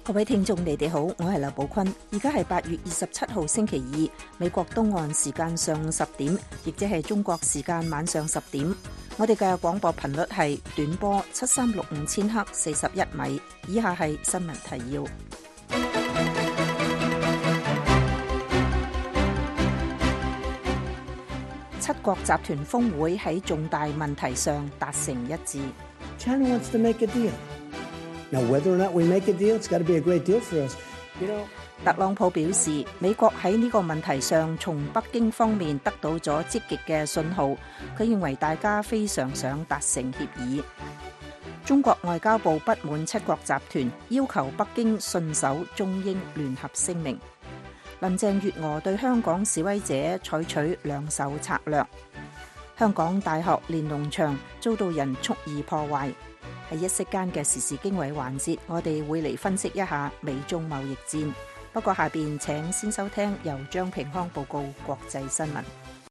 各位聽眾，你哋好，我係劉寶坤。而家係8月27號星期二，美國東岸時間上午10點，亦即係中國時間晚上10點。我哋嘅廣播頻率係短波7365千赫41米。以下係新聞提要。七國集團峰會喺重大問題上達成一致。 China wants to make a deal. Now, whether or not we make a deal, it's got to be a great deal for us. You know, 特朗普表示，美國喺呢個問題上從北京方面得到咗積極嘅信號。佢認為大家非常想達成協議。中國外交部不滿七國集團，要求北京信守中英聯合聲明。林鄭月娥對香港示威者採取兩手策略。香港大學連儂牆遭到人蓄意破壞。喺一息間嘅時事經緯環節，我哋會嚟分析一下美中貿易戰。不過下邊請先收聽由張平康報告國際新聞。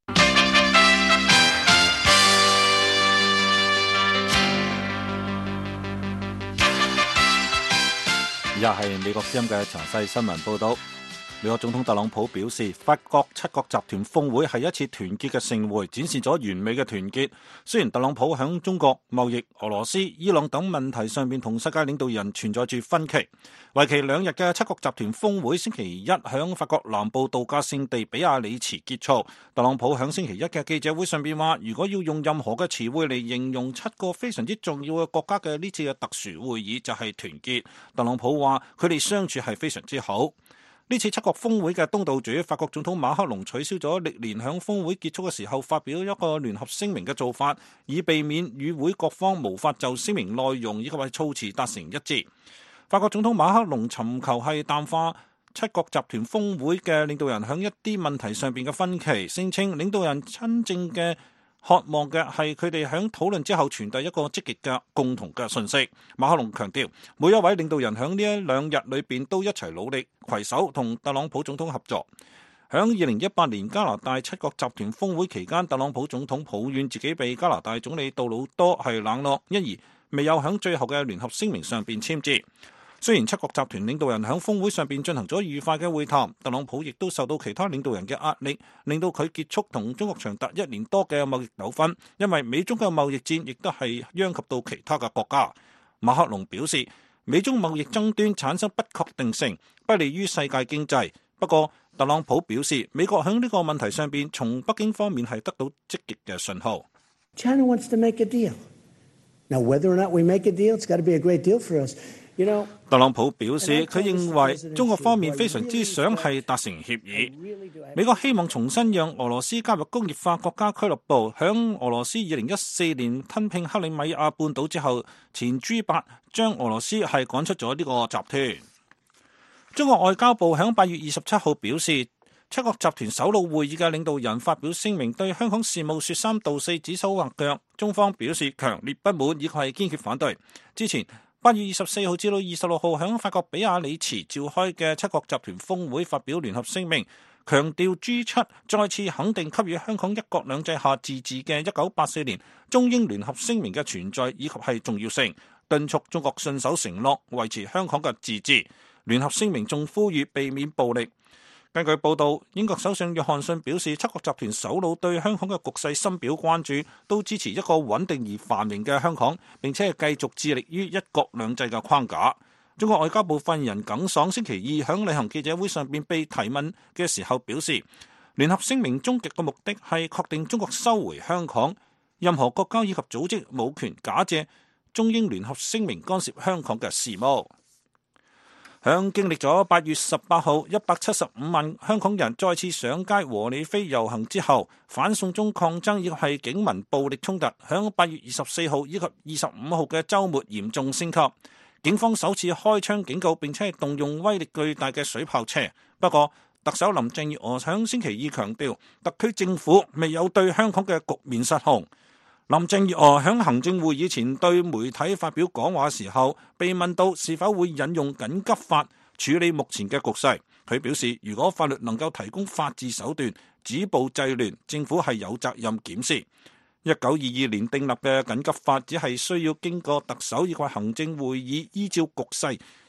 以下係美國之音嘅詳細新聞報道。美國總統特朗普表示，法國七國集團峰會係一次團結嘅盛會，展示咗完美嘅團結。雖然特朗普響中國、貿易、俄羅斯、伊朗等問題上面同世界領導人存在住分歧，為期2日嘅七國集團峰會星期一響法國南部度假勝地比亞里茨結束。特朗普響星期一嘅記者會上邊話，如果要用任何嘅詞彙嚟形容7個非常之重要嘅國家嘅呢次嘅特殊會議，就係團結。特朗普話佢哋相處係非常之好。呢次七國峰會嘅東道主法國總統馬克龍取消咗歷年響峰會結束嘅時候發表一個聯合聲明嘅做法，以避免與會各方無法就聲明內容以及係措辭達成一致。法國總統馬克龍尋求係淡化七國集團峰會嘅領導人響一啲問題上邊嘅分歧，聲稱領導人真正嘅渴望嘅係佢哋喺討論之後傳遞一個積極嘅共同嘅信息。馬克龍強調，每一位領導人喺呢2日裏邊都一齊努力，攜手同特朗普總統合作。喺2018年加拿大七國集團峰會期間，特朗普總統抱怨自己被加拿大總理杜魯多係冷落，因而未有喺最後嘅聯合聲明上邊簽字。雖然七國集團領導人喺峰會上邊進行咗愉快嘅會談，特朗普亦都受到其他領導人嘅壓力，令到佢結束同中國長達1年多嘅貿易糾紛，因為美中嘅貿易戰亦都係殃及到其他嘅國家。馬克龍表示，美中貿易爭端產生不確定性，不利於世界經濟。不過，特朗普表示，美國喺呢個問題上邊從北京方面係得到積極嘅信號。 China wants to make a deal. Now, whether or not we make a deal, it's got to be a great deal for us. You know, 特朗普表示，佢認為中國方面非常之想係達成協議。美國希望重新讓俄羅斯加入工業化國家俱樂部。響俄羅斯2014年吞併克里米亞半島之後，前 G8 將俄羅斯係趕出咗呢個集團。中國外交部響8月27號表示，七國集團首腦會議嘅領導人發表聲明，對香港事務說三道四、指手畫腳。中方表示強烈不滿，以及係堅決反對。之前8月24號至到26號喺法國比亞里茨召開嘅七國集團峰會發表聯合聲明，強調 G7 再次肯定給予香港一國兩制下自治嘅1984年中英聯合聲明嘅存在以及係重要性，敦促中國信守承諾，維持香港嘅自治。聯合聲明仲呼籲避免暴力。根據報道，英國首相約翰遜表示，七國集團首腦對香港嘅局勢深表關注，都支持一個穩定而繁榮嘅香港，並且係繼續致力於一國兩制嘅框架。中國外交部發言人耿爽星期二響例行記者會上邊被提問嘅時候表示，聯合聲明終極嘅目的係確定中國收回香港，任何國家以及組織冇權假借中英聯合聲明干涉香港嘅事務。響經歷咗8月18號175萬香港人再次上街和理非遊行之後，反送中抗爭以及係警民暴力衝突，響8月24號以及25號嘅週末嚴重升級。警方首次開槍警告，並且係動用威力巨大嘅水炮車。不過，特首林鄭月娥響星期二強調，特區政府未有對香港嘅局面失控。林鄭月娥喺行政會議前對媒體發表講話時候，被問到是否會引用緊急法處理目前嘅局勢，佢表示，如果法律能夠提供法治手段止暴制亂，政府係有責任檢視。1922年訂立嘅緊急法只係需要經過特首以及行政會議依照局勢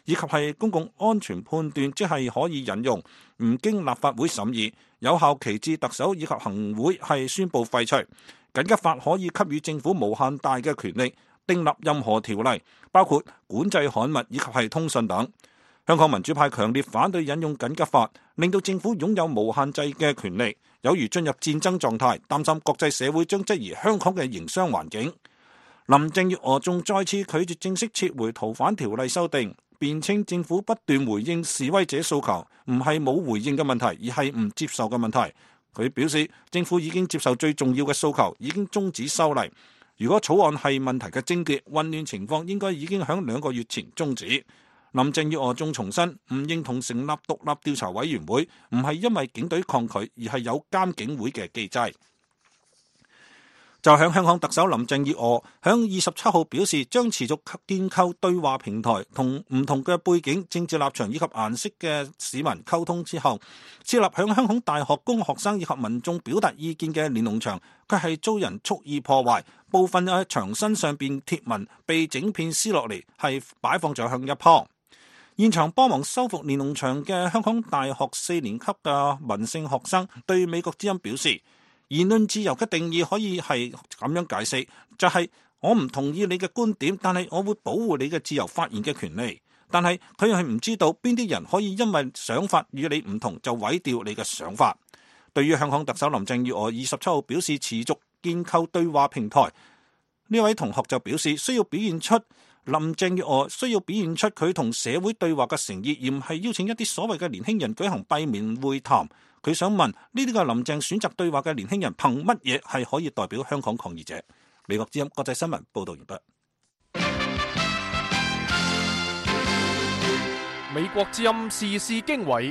以及係公共安全判斷，即係可以引用，唔經立法會審議，有效期至特首以及行會係宣布廢除。緊急法可以給予政府無限大嘅權力，訂立任何條例，包括管制刊物以及係通訊等。香港民主派強烈反對引用緊急法，令到政府擁有無限制嘅權力，有如進入戰爭狀態，擔心國際社會將質疑香港嘅營商環境。林鄭月娥仲再次拒絕正式撤回逃犯條例修訂，辯稱政府不斷回應示威者訴求，唔係冇回應嘅問題，而係唔接受嘅問題。佢表示政府已經接受最重要嘅訴求，已經終止修例。如果草案係問題嘅症結，混亂情況應該已經響2個月前終止。林鄭月娥仲重申唔認同成立獨立調查委員會，唔係因為警隊抗拒，而係有監警會嘅機制。就響香港特首林鄭月娥響27號表示，將持續建構對話平台，同唔同嘅背景、政治立場以及顏色嘅市民溝通之後，設立響香港大學供學生以及民眾表達意見嘅連儂牆，佢係遭人蓄意破壞，部分喺牆身上邊貼文被整片撕落嚟，係擺放咗向一旁。現場幫忙修復連儂牆嘅香港大學4年級嘅民性學生對美國之音表示，言論自由嘅定義可以係咁樣解釋，就係我唔同意你嘅觀點，但係我會保護你嘅自由發言嘅權利。但係佢係唔知道邊啲人可以因為想法與你唔同就毀掉你嘅想法。對於香港特首林鄭月娥27號表示持續建構對話平台，呢位同學就表示需要表現出林鄭月娥需要表現出佢同社會對話嘅誠意，而唔係邀請一啲所謂嘅年輕人舉行閉門會談。佢想問呢啲嘅林鄭選擇對話嘅年輕人憑乜嘢係可以代表香港抗議者？美國之音國際新聞報道完畢。 美國之音時事經緯，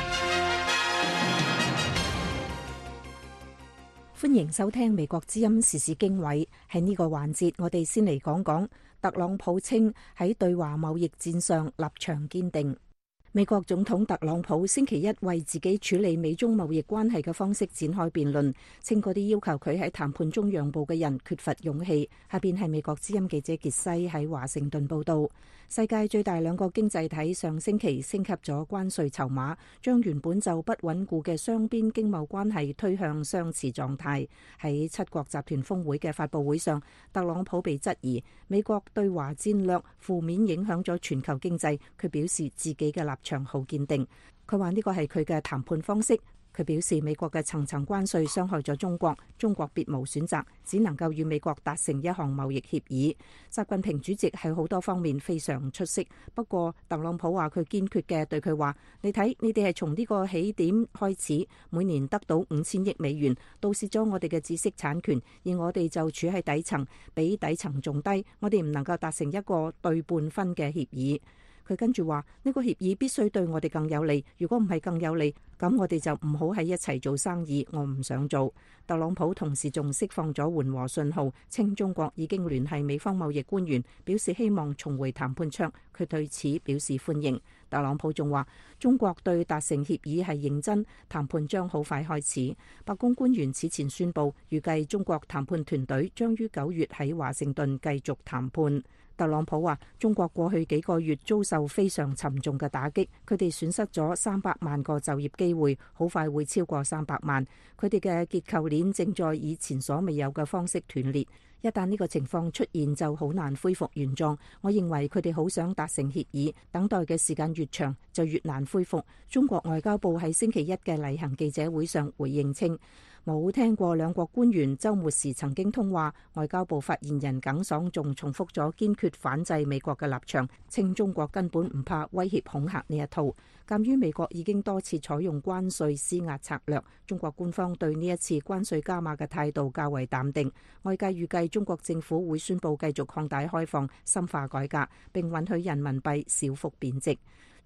歡迎收聽美國之音時事經緯。喺呢個環節，我哋先嚟講講特朗普稱喺對華貿易戰上立場堅定。美國總統特朗普星期一為自己處理美中貿易關係嘅方式展開辯論，稱嗰啲要求佢喺談判中讓步嘅人缺乏勇氣。下邊係美國之音記者傑西喺華盛頓報道。世界最大2個經濟體上星期升級咗關稅籌碼，將原本就不穩固嘅雙邊經貿關係推向相似狀態。喺7國集團峰會嘅發佈會上，特朗普被質疑美國對華戰略負面影響咗全球經濟，佢表示自己嘅立場好堅定。佢話呢個係佢嘅談判方式。佢表示美國嘅層層關稅傷害咗中國，中國別無選擇，只能夠與美國達成一項貿易協議。習近平主席喺好多方面非常出色，不過特朗普話佢堅決嘅對佢話：你睇，你哋係從呢個起點開始，每年得到5000億美元，盜竊咗我哋嘅知識產權，而我哋就處喺底層，比底層仲低，我哋唔能夠達成一個對半分嘅協議。佢跟住話：呢個協議必須對我哋更有利，如果唔係更有利，咁我哋就唔好喺一齊做生意。我唔想做。特朗普同時仲釋放咗緩和信號，稱中國已經聯繫美方貿易官員，表示希望重回談判桌。佢對此表示歡迎。特朗普仲話：中國對達成協議係認真，談判將好快開始。白宮官員此前宣布，預計中國談判團隊將於9月喺華盛頓繼續談判。特朗普話：中國過去幾個月遭受非常沉重嘅打擊，佢哋損失咗300萬個就業機會，好快會超過300萬。佢哋嘅結構鏈正在以前所未有嘅方式斷裂，一旦呢個情況出現，就好難恢復原狀。我認為佢哋好想達成協議，等待嘅時間越長，就越難恢復。中國外交部喺星期一嘅例行記者會上回應稱，冇聽過兩國官員週末時曾經通話。外交部發言人耿爽仲重複咗堅決反制美國嘅立場，稱中國根本唔怕威脅恐嚇呢一套。鑑於美國已經多次採用關稅施壓策略，中國官方對呢一次關稅加碼嘅態度較為淡定。外界預計中國政府會宣布繼續擴大開放、深化改革，並允許人民幣小幅貶值。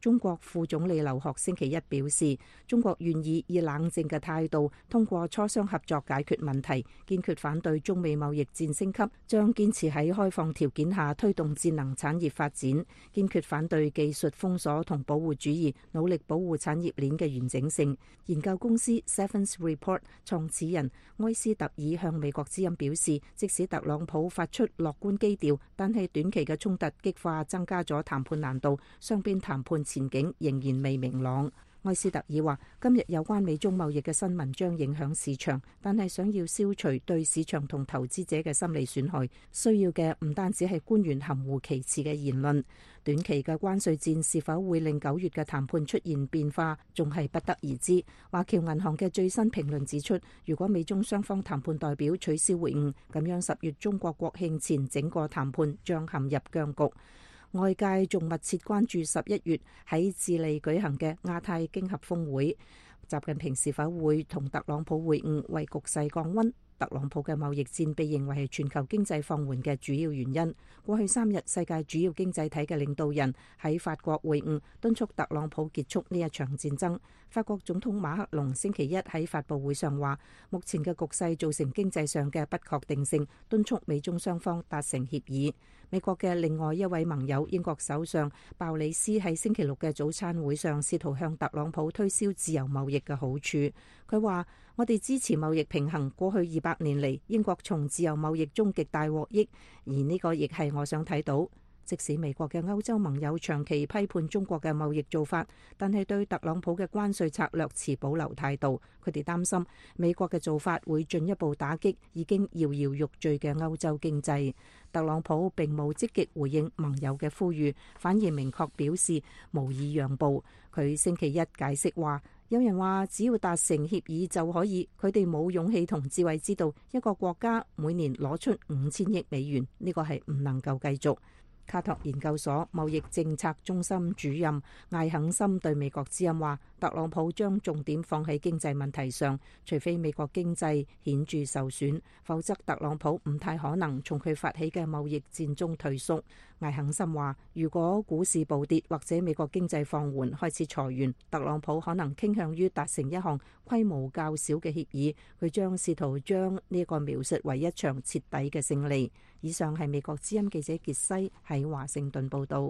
中國副總理劉鶴星期一表示，中國願意以冷靜嘅態度通過磋商合作解決問題，堅決反對中美貿易戰升級，將堅持喺開放條件下推動智能產業發展，堅決反對技術封鎖同保護主義，努力保護產業鏈嘅完整性。研究公司 Sevens Report 創始人埃斯特爾向美國之音表示，即使特朗普發出樂觀基調，但係短期嘅衝突激化增加咗談判難度，雙邊談判前景仍然未明朗。埃斯特爾話：今日有關美中貿易嘅新聞將影響市場，但係想要消除對市場同投資者嘅心理損害，需要嘅唔單止係官員含糊其辭嘅言論。短期嘅關稅戰是否會令9月嘅談判出現變化，仲係不得而知。華僑銀行嘅最新評論指出，如果美中雙方談判代表取消會晤，咁樣10月中國國慶前整個談判將陷入僵局。外界仲密切關注11月喺智利舉行嘅亞太經合峰會，習近平是否會同特朗普會晤，為局勢降溫。特朗普嘅貿易戰被認為係全球經濟放緩嘅主要原因。過去3日，世界主要經濟體嘅領導人喺法國會晤，敦促特朗普結束呢一場戰爭。法國總統馬克龍星期一喺發佈會上話，目前嘅局勢造成經濟上嘅不確定性，敦促美中雙方達成協議。美國嘅另外一位盟友英國首相鮑里斯喺星期六嘅早餐會上試圖向特朗普推銷自由貿易嘅好處。佢話：我哋支持貿易平衡，過去200年嚟，英國從自由貿易中極大獲益，而呢個亦係我想睇到。即使美國嘅歐洲盟友長期批判中國嘅貿易做法，但係對特朗普嘅關稅策略持保留態度。佢哋擔心美國嘅做法會進一步打擊已經搖搖欲墜嘅歐洲經濟。特朗普並冇積極回應盟友嘅呼籲，反而明確表示無意讓步。佢星期一解釋話：有人話只要達成協議就可以，佢哋冇勇氣同智慧知道一個國家每年攞出5000億美元，呢個係唔能夠繼續。卡托研究所貿易政策中心主任艾肯森對美國之音話：特朗普將重點放喺經濟問題上，除非美國經濟顯著受損，否則特朗普唔太可能從佢發起嘅貿易戰中退縮。艾肯森話：如果股市暴跌或者美國經濟放緩開始裁員，特朗普可能傾向於達成一項規模較小嘅協議，佢將試圖將呢個描述為一場徹底嘅勝利。以上係美國之音記者傑西喺華盛頓報道。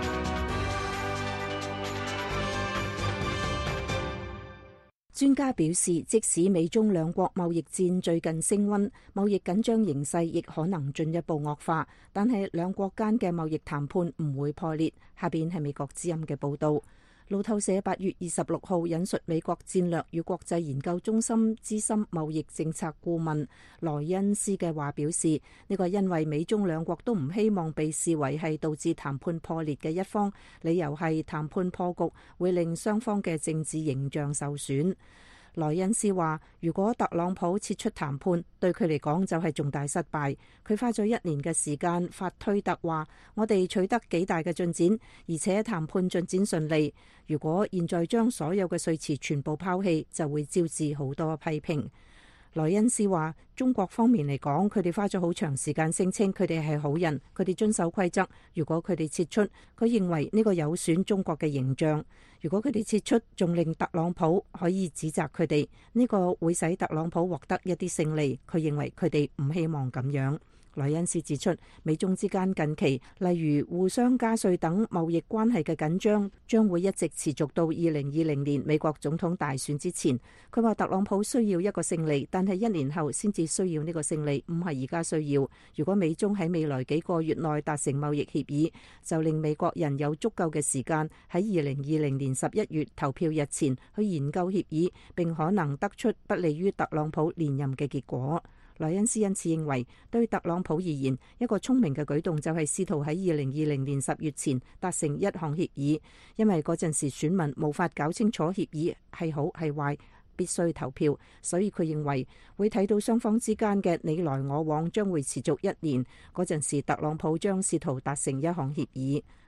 專家表示，即使美中兩國貿易戰最近升溫，貿易緊張形勢亦可能進一步惡化，但係兩國間嘅貿易談判唔會破裂。下邊係美國之音嘅報道。路透社8月26號引述美國戰略與國際研究中心資深貿易政策顧問萊恩斯嘅話表示，呢個因為美中兩國都唔希望被視為係導致談判破裂嘅一方，理由係談判破局會令雙方嘅政治形象受損。萊恩斯話：如果特朗普撤出談判，對佢嚟講就係重大失敗。佢花咗1年嘅時間發推特話：我哋取得幾大嘅進展，而且談判進展順利。如果現在將所有嘅說辭全部拋棄，就會招致好多批評。萊恩斯話：中國方面嚟講，佢哋花咗好長時間聲稱佢哋係好人，佢哋遵守規則。如果佢哋撤出，佢認為呢個有損中國嘅形象。如果佢哋撤出，仲令特朗普可以指責佢哋，呢個會使特朗普獲得一啲勝利。佢認為佢哋唔希望咁樣。萊恩斯指出，美中之間近期例如互相加稅等貿易關係嘅緊張將會一直持續到2020年美國總統大選之前。佢話特朗普需要一個勝利，但係1年後先至需要呢個勝利，唔係而家需要。如果美中喺未來幾個月內達成貿易協議，就令美國人有足夠嘅時間喺2020年11月投票日前去研究協議，並可能得出不利於特朗普連任嘅結果。萊恩斯因此認為，對特朗普而言，一個聰明嘅舉動就係試圖喺2020年10月前達成一項協議，因為嗰陣時選民無法搞清楚協議係好係壞，必須投票。所以佢認為會睇到雙方之間嘅你來我往將會持續1年，嗰陣時特朗普將試圖達成一項協議。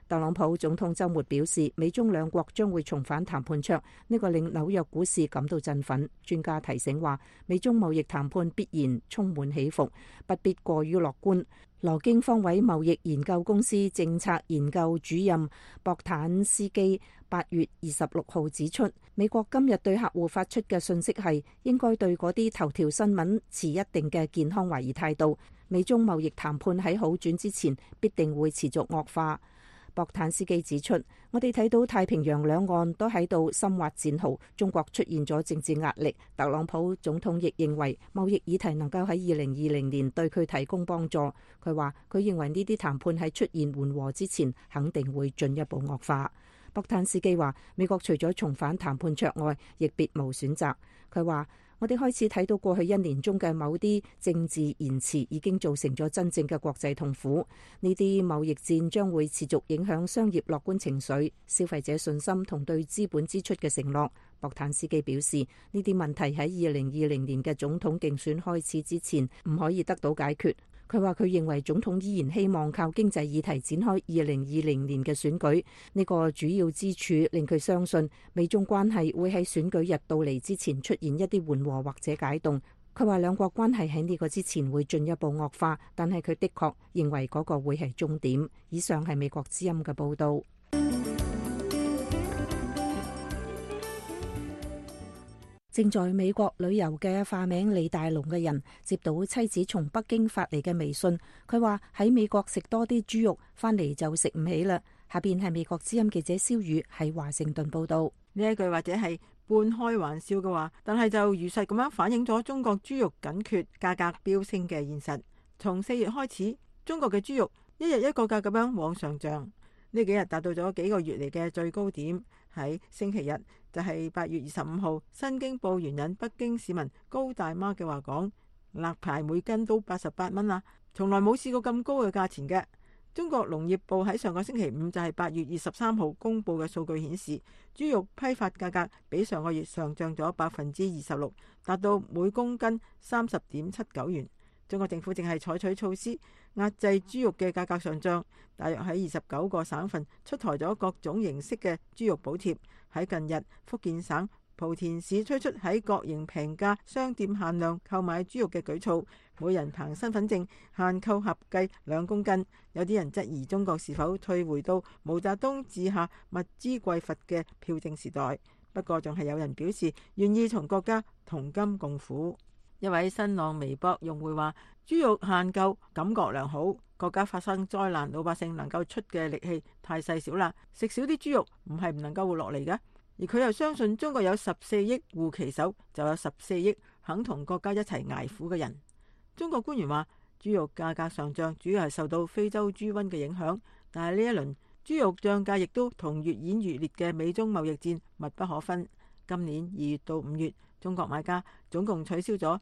特朗普總統週末表示，美中兩國將會重返談判桌，呢個令紐約股市感到振奮。專家提醒話，美中貿易談判必然充滿起伏，不必過於樂觀。羅京方位貿易研究公司政策研究主任博坦斯基8月26號指出，美國今日對客戶發出嘅信息係應該對嗰啲頭條新聞持一定嘅健康懷疑態度。美中貿易談判喺好轉之前必定會持續惡化。博坦斯基指出，我哋睇到太平洋兩岸都喺度深挖戰壕，中國出現咗政治壓力。特朗普總統亦認為貿易議題能夠喺2020年對佢提供幫助。佢話佢認為呢啲談判喺出現緩和之前肯定會進一步惡化。博坦斯基話，美國除咗重返談判桌外，亦別無選擇。佢話，我哋開始睇到過去1年中嘅某啲政治延遲已經造成咗真正嘅國際痛苦。呢啲貿易戰將會持續影響商業樂觀情緒、消費者信心同對資本支出嘅承諾。博坦斯基表示，呢啲問題喺2020年嘅總統競選開始之前唔可以得到解決。佢話佢認為總統依然希望靠經濟議題展開2020年嘅選舉，呢個主要之處令佢相信美中關係會喺選舉日到嚟之前出現一啲緩和或者解凍。佢話兩國關係喺呢個之前會進一步惡化，但係佢的確認為嗰個會係終點。以上係美國之音嘅報導。正在美國旅遊嘅化名李大龍嘅人接到妻子從北京發嚟嘅微信，佢話喺美國食多啲豬肉，翻嚟就食唔起啦。下邊係美國之音記者蕭宇喺華盛頓報道。 呢一句或者係半開玩笑嘅話，但係就如實咁樣反映咗中國豬肉緊缺、價格飆升嘅現實。從4月開始，中國嘅豬肉一日一個價咁樣往上漲，呢幾日達到咗幾個月嚟嘅最高點。喺星期日就係8月25號，新京報援引北京市民高大媽嘅話講，臘排每斤都88蚊啦，從來冇試過咁高嘅價錢嘅。中國農業部喺上個星期五就係8月23號公布嘅數據顯示，豬肉批發價格比上個月上漲咗26%，達到每公斤30.79元。中國政府正係採取措施壓制豬肉嘅價格上漲，大約喺29個省份出台咗各種形式嘅豬肉補貼。喺近日，福建省莆田市推出喺國營平價商店限量購買豬肉嘅舉措，每人憑身份證限購合計2公斤。有啲人質疑中國是否退回到毛澤東治下物資匱乏嘅票證時代，不過仲係有人表示願意同國家同甘共苦。一位新浪微博用戶話，豬肉限購感覺良好，國家發生災難，老百姓能夠出嘅力氣太細小啦，食少啲豬肉唔係唔能夠活落嚟嘅。而佢又相信中國有14億護旗手，就有14億肯同國家一齊捱苦嘅人。中國官員話，豬肉價格上漲主要係受到非洲豬瘟嘅影響，但係呢一輪豬肉漲價亦都同越演越烈嘅美中貿易戰密不可分。今年2月到5月，中國買家總共取消咗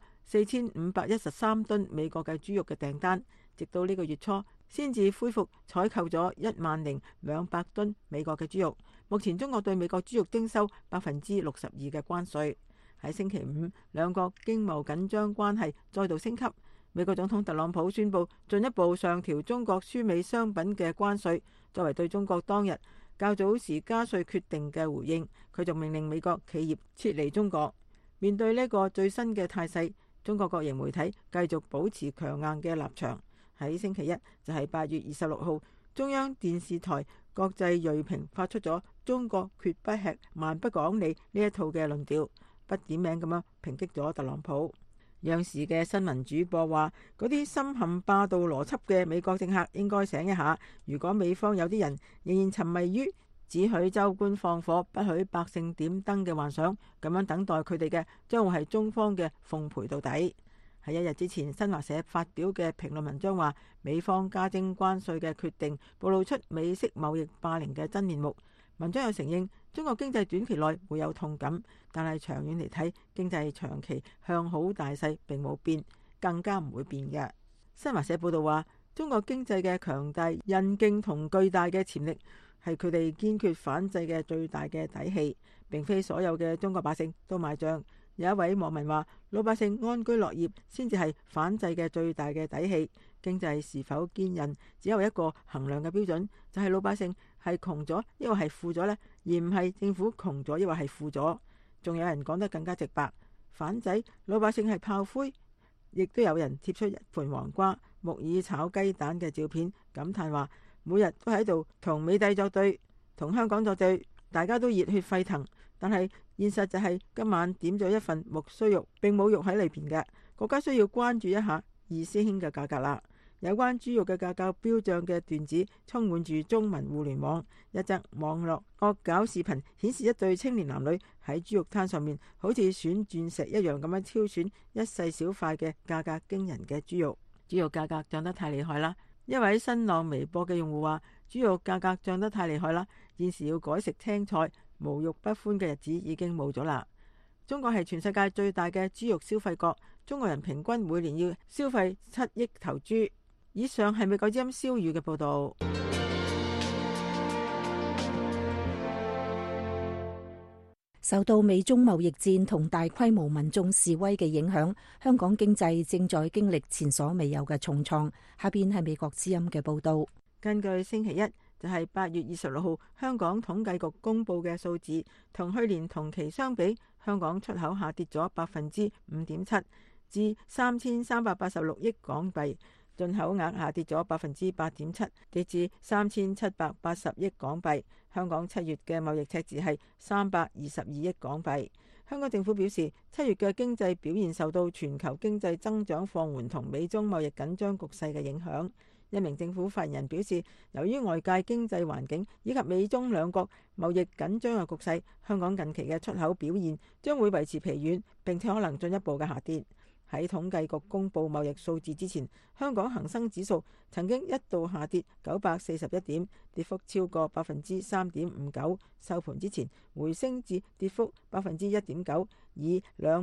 4513噸美國嘅豬肉嘅訂單，直到呢個月初先至恢復採購咗10200噸美國嘅豬肉。目前中國對美國豬肉徵收62%嘅關稅。喺星期五，兩國經貿緊張關係再度升級。美國總統特朗普宣布進一步上調中國輸美商品嘅關稅，作為對中國當日較早時加稅決定嘅回應。佢仲命令美國企業撤離中國。面對呢個最新嘅態勢，中國國營媒體繼續保持強硬嘅立場。喺星期一就係8月26號，中央電視台國際銳評發出咗中國絕不吃蠻不講理呢一套嘅論調，不點名咁樣抨擊咗特朗普。央視嘅新聞主播話，嗰啲深陷霸道邏輯嘅美國政客應該醒一下，如果美方有啲人仍然沉迷於只許州官放火，不許百姓點燈嘅幻想，咁樣等待佢哋嘅將會係中方嘅奉陪到底。喺1日之前，新華社發表嘅評論文章話，美方加徵關稅嘅決定暴露出美式貿易霸凌嘅真面目。文章又承認中國經濟短期內會有痛感，但係長遠嚟睇，經濟長期向好大勢並冇變，更加唔會變嘅。新華社報道話，中國經濟嘅強大韌勁同巨大嘅潛力係佢哋堅決反制嘅最大嘅底氣，並非所有嘅中國百姓都買賬。有一位網民話，老百姓安居樂業先至係反制嘅最大嘅底氣， 經濟是否堅韌，只有一個衡量嘅標準，就係老百姓係窮咗，抑或係富咗呢？而唔係政府窮咗，抑或係富咗。仲有人講得更加直白，反仔老百姓係炮灰，亦都有人貼出一盤黃瓜、木耳炒雞蛋嘅照片，感嘆話每日都喺度同美帝作對，同香港作對，大家都熱血沸騰。但係現實就係今晚點咗一份木須肉，並冇肉喺裏邊嘅。國家需要關注一下二師兄嘅價格啦。有關豬肉嘅價格飆漲嘅段子充滿住中文互聯網，一則網絡惡搞視頻顯示一對青年男女喺豬肉攤上面好似選鑽石一樣咁樣挑選一細小塊嘅價格驚人嘅豬肉。豬肉價格漲得太厲害啦！一位新浪微博嘅用戶話：豬肉價格漲得太厲害啦，現時要改食青菜，無肉不歡嘅日子已經冇咗啦。中國係全世界最大嘅豬肉消費國，中國人平均每年要消費7億頭豬。以上係美國之音蕭宇嘅報道。 受到美中貿易戰同大規模民眾示威嘅影響，香港經濟正在經歷前所未有嘅重創。下邊係美國之音嘅報道。 根據星期一，就係8月26號香港統計局公布嘅數字，同去年同期相比，香港出口下跌咗5.7%，至3386億港幣。進口額下跌咗8.7%，跌至3780億港幣。香港7月嘅貿易赤字係322億港幣。香港政府表示，7月嘅經濟表現受到全球經濟增長放緩同美中貿易緊張局勢嘅影響。一名政府發言人表示，由於外界經濟環境以及美中兩國貿易緊張嘅局勢，香港近期嘅出口表現將會維持疲軟，並且可能進一步嘅下跌。喺統計局公布貿易數字之前，香港恒生指數曾經一度下跌941點，跌幅超過3.59%。收盤之前回升至跌幅1.9%，以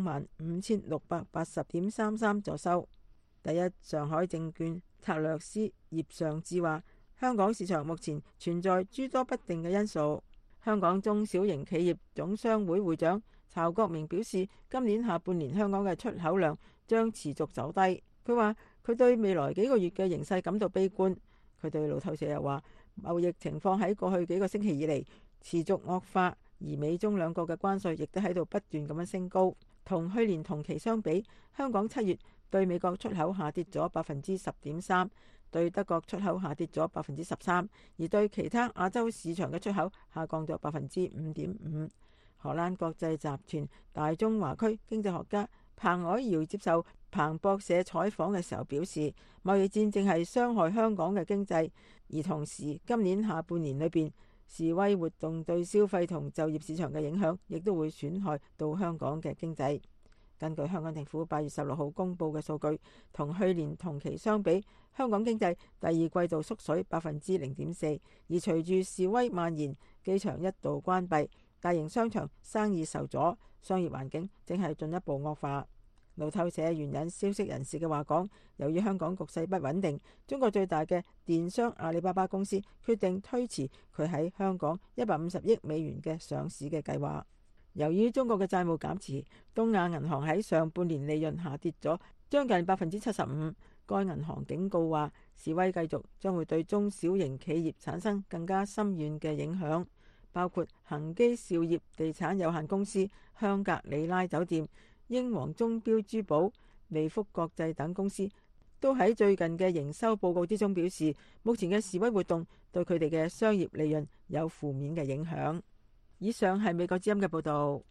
25,680.33作收。第一上海證券策略師葉尚志話：香港市場目前存在諸多不定嘅因素。香港中小型企業總商會會長曹國明表示，今年下半年香港嘅出口量將持續走低。佢話佢對未來幾個月嘅形勢感到悲觀。佢對路透社又話，貿易情況喺過去幾個星期以嚟持續惡化，而美中兩國嘅關稅亦都喺度不斷咁樣升高。同去年同期相比，香港7月對美國出口下跌咗10.3%，對德國出口下跌咗13%，而對其他亞洲市場嘅出口下降咗5.5%。荷蘭國際集團大中華區經濟學家彭凱瑤接受彭博社採訪嘅時候表示，貿易戰正係傷害香港嘅經濟，而同時今年下半年裏邊示威活動對消費同就業市場嘅影響，亦都會損害到香港嘅經濟。根據香港政府8月16號公布嘅數據，同去年同期相比，香港經濟第二季度縮水0.4%，而隨住示威蔓延，機場一度關閉，大型商場生意受阻，商業環境正係進一步惡化。路透社援引消息人士嘅話講，由於香港局勢不穩定，中國最大嘅電商阿里巴巴公司決定推遲佢喺香港150億美元嘅上市嘅計劃。由於中國嘅債務減持，東亞銀行喺上半年利潤下跌咗將近75%。該銀行警告話，示威繼續將會對中小型企業產生更加深遠嘅影響，包括恒基兆業地產有限公司、香格里拉酒店、英皇鐘錶珠寶、利福國際等公司都喺最近嘅營收報告之中表示，目前嘅示威活動對佢哋嘅商業利潤有負面嘅影響。以上係美國之音嘅報導。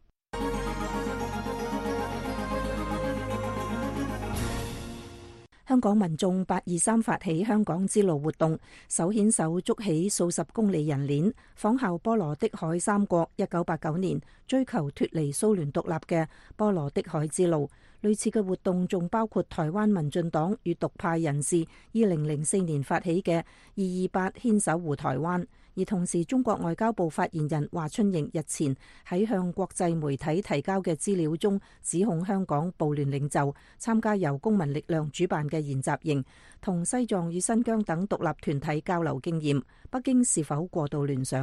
香港民眾823發起香港之路活動，手牽手築起數十公里人鏈，仿效波羅的海三國1989年追求脫離蘇聯獨立嘅波羅的海之路。類似嘅活動仲包括台灣民進黨與獨派人士2004年發起嘅228牽手護台灣。而同時，中國外交部發言人華春瑩日前喺向國際媒體提交嘅資料中，指控香港暴亂領袖參加由公民力量主辦嘅研習營，同西藏與新疆等獨立團體交流經驗。北京是否過度聯想？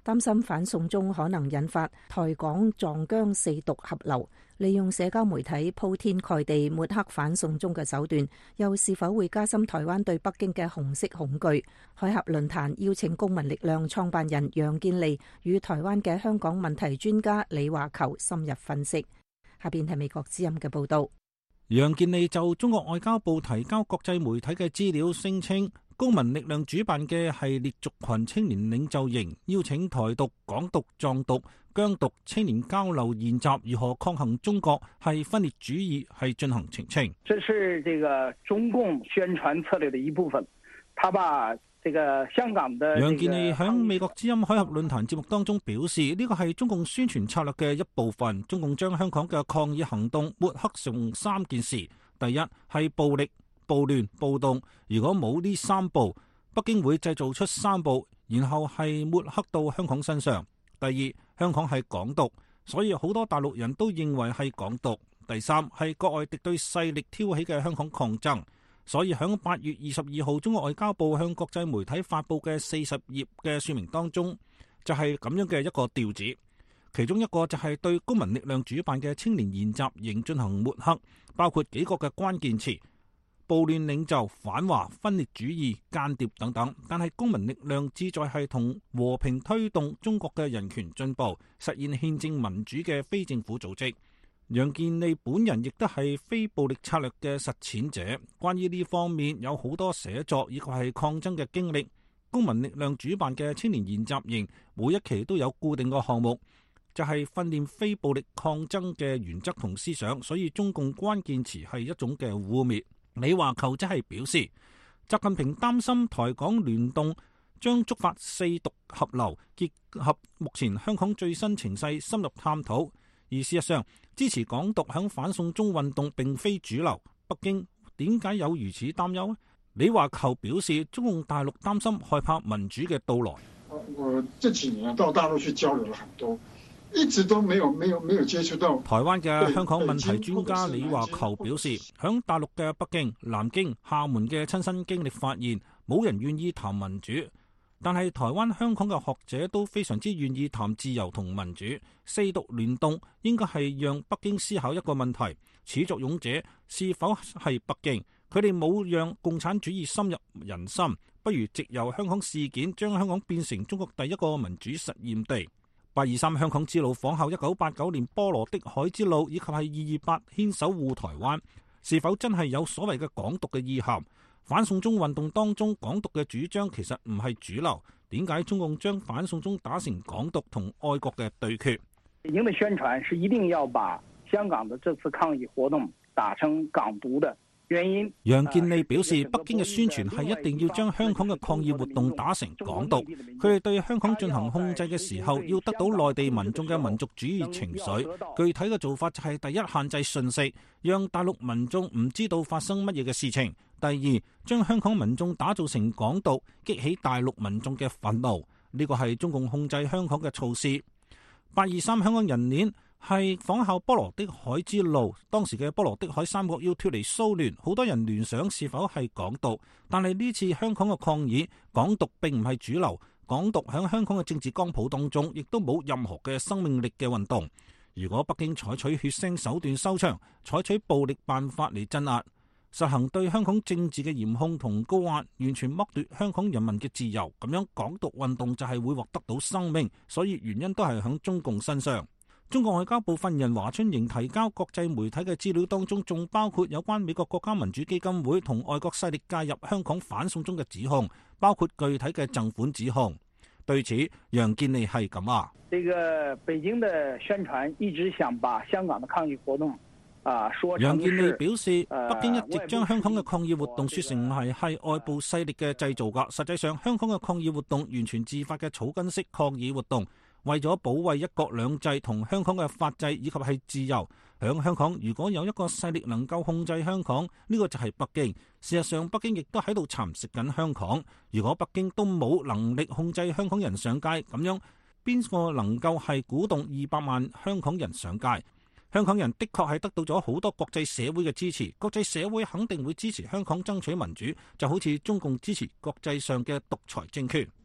擔心反送中可能引發台港撞僵四獨合流，利用社交媒體鋪天蓋地抹黑反送中嘅手段，又是否會加深台灣對北京嘅紅色恐懼？海峽論壇邀請公民力量創辦人楊建利與台灣嘅香港問題專家李華球深入分析。下邊係美國之音嘅報道。 楊建利就中國外交部提交國際媒體嘅資料，聲稱公民力量主辦嘅系列族群青年領袖營，邀請台獨、港獨、藏獨、疆獨青年交流研習如何抗衡中國係分裂主義，係進行澄清。 這是這個中共宣傳策略的一部分，他把這個香港的楊建利喺美國之音海峽論壇節目當中表示，呢個係中共宣傳策略嘅一部分。中共將香港嘅抗議行動抹黑成三件事：第一係暴力、暴亂、暴動。如果冇呢三步，北京會製造出三步，然後係抹黑到香港身上。第二，香港係港獨，所以好多大陸人都認為係港獨。第三係國外敵對勢力挑起嘅香港抗爭。所以喺8月22號，中國外交部向國際媒體發布嘅40頁嘅說明當中，就係咁樣嘅一個調子。其中一個就係對公民力量主辦嘅青年研習營進行抹黑，包括幾個嘅關鍵詞：暴亂領袖、反華、分裂主義、間諜等等。但係公民力量旨在係同和平推動中國嘅人權進步，實現憲政民主嘅非政府組織。楊建利本人亦都係非暴力策略嘅實踐者，關於呢方面有好多寫作以及係抗爭嘅經歷。公民力量主辦嘅青年研習營每一期都有固定嘅項目，就係訓練非暴力抗爭嘅原則同思想，所以中共關鍵詞係一種嘅污衊。李華球則係表示，習近平擔心台港聯動將觸發四獨合流，結合目前香港最新情勢深入探討。而事實上，支持港獨響反送中運動並非主流。北京點解有如此擔憂呢？李華球表示，中共大陸擔心害怕民主嘅到來。 我這幾年到大陸去交流了很多，一直都沒有接觸到。 台灣嘅香港問題專家李華球表示，響大陸嘅北京、南京、廈門嘅親身經歷發現，冇人願意談民主。但係台灣、香港嘅學者都非常之願意談自由同民主。四獨聯動應該係讓北京思考一個問題：始作俑者是否係北京？佢哋冇讓共產主義深入人心，不如藉由香港事件將香港變成中國第一個民主實驗地。823香港之路仿效1989年波羅的海之路，以及係228牽手護台灣，是否真係有所謂嘅港獨嘅意涵？反送中運動當中，港獨嘅主張其實唔係主流，點解中共將反送中打成港獨同愛國嘅對決？ 北京的宣傳是一定要把香港的這次抗議活動打成港獨的原因。 楊建利表示，北京嘅宣傳係一定要將香港嘅抗議活動打成港獨，佢哋對香港進行控制嘅時候，要得到內地民眾嘅民族主義情緒。具體嘅做法就係第一，限制訊息，讓大陸民眾唔知道發生乜嘢嘅事情。第二，將香港民眾打造成港獨，激起大陸民眾嘅憤怒，呢個係中共控制香港嘅措施。823香港人鏈係仿效波羅的海之路，當時嘅波羅的海三國要脫離蘇聯，好多人聯想是否係港獨，但係呢次香港嘅抗議，港獨並唔係主流，港獨喺香港嘅政治光譜當中，亦都冇任何嘅生命力嘅運動。如果北京採取血腥手段收場，採取暴力辦法嚟鎮壓，實行對香港政治嘅嚴控同高壓，完全剝奪香港人民嘅自由，咁樣港獨運動就係會獲得到生命，所以原因都係響中共身上。中國外交部發言人華春瑩提交國際媒體嘅資料當中，仲包括有關美國國家民主基金會同外國勢力介入香港反送中嘅指控，包括具體嘅贈款指控。對此，楊建利係咁話： 這個北京的宣傳一直想把香港的抗議活動楊建利表示，北京一直將香港嘅抗議活動說成係外部勢力嘅製造㗎。實際上，香港嘅抗議活動完全自發嘅草根式抗議活動，為咗保衛一國兩制同香港嘅法制以及係自由。響香港，如果有一個勢力能夠控制香港，呢個就係北京。事實上，北京亦都喺度蠶食緊香港。如果北京都冇能力控制香港人上街，咁樣邊個能夠係鼓動200萬香港人上街？香港人的確係得到咗好多國際社會嘅支持，國際社會肯定會支持香港爭取民主，就好似中共支持國際上嘅獨裁政權。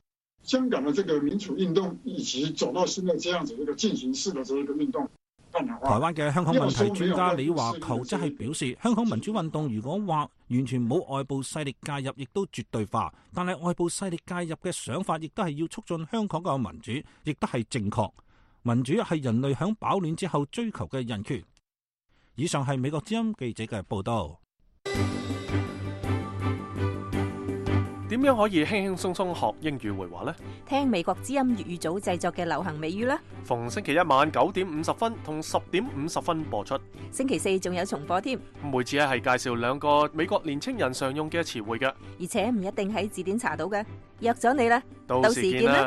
香港的這個民主運動以及走到現在這樣子一個進行式的這一個運動。 台灣嘅香港問題專家李華球則係表示，香港民主運動如果話完全冇外部勢力介入，亦都絕對化。但係外部勢力介入嘅想法，亦都係要促進香港嘅民主，亦都係正確。民主係人類響飽暖之後追求嘅人權。以上係美國之音記者嘅報道。 點樣可以輕輕鬆鬆學英語會話呢？ 聽美國之音粵語組製作嘅流行美語啦。 逢星期一晚9:50同10:50播出。 星期四仲有重播添。 每次係介紹2個美國年青人常用嘅詞彙嘅， 而且唔一定喺字典查到嘅。約咗你啦， 到時見啦。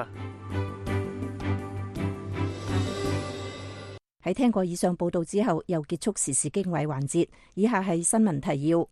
喺聽過以上報道之後，又結束時事經緯環節。以下係新聞提要。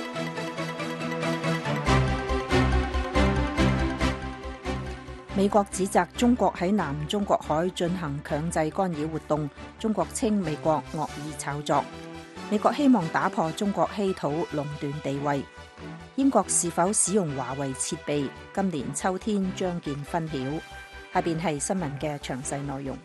美國指責中國喺南中國海進行強制干擾活動，中國稱美國惡意炒作。美國希望打破中國稀土壟斷地位。英國是否使用華為設備？今年秋天將見分曉。下邊係新聞嘅詳細內容。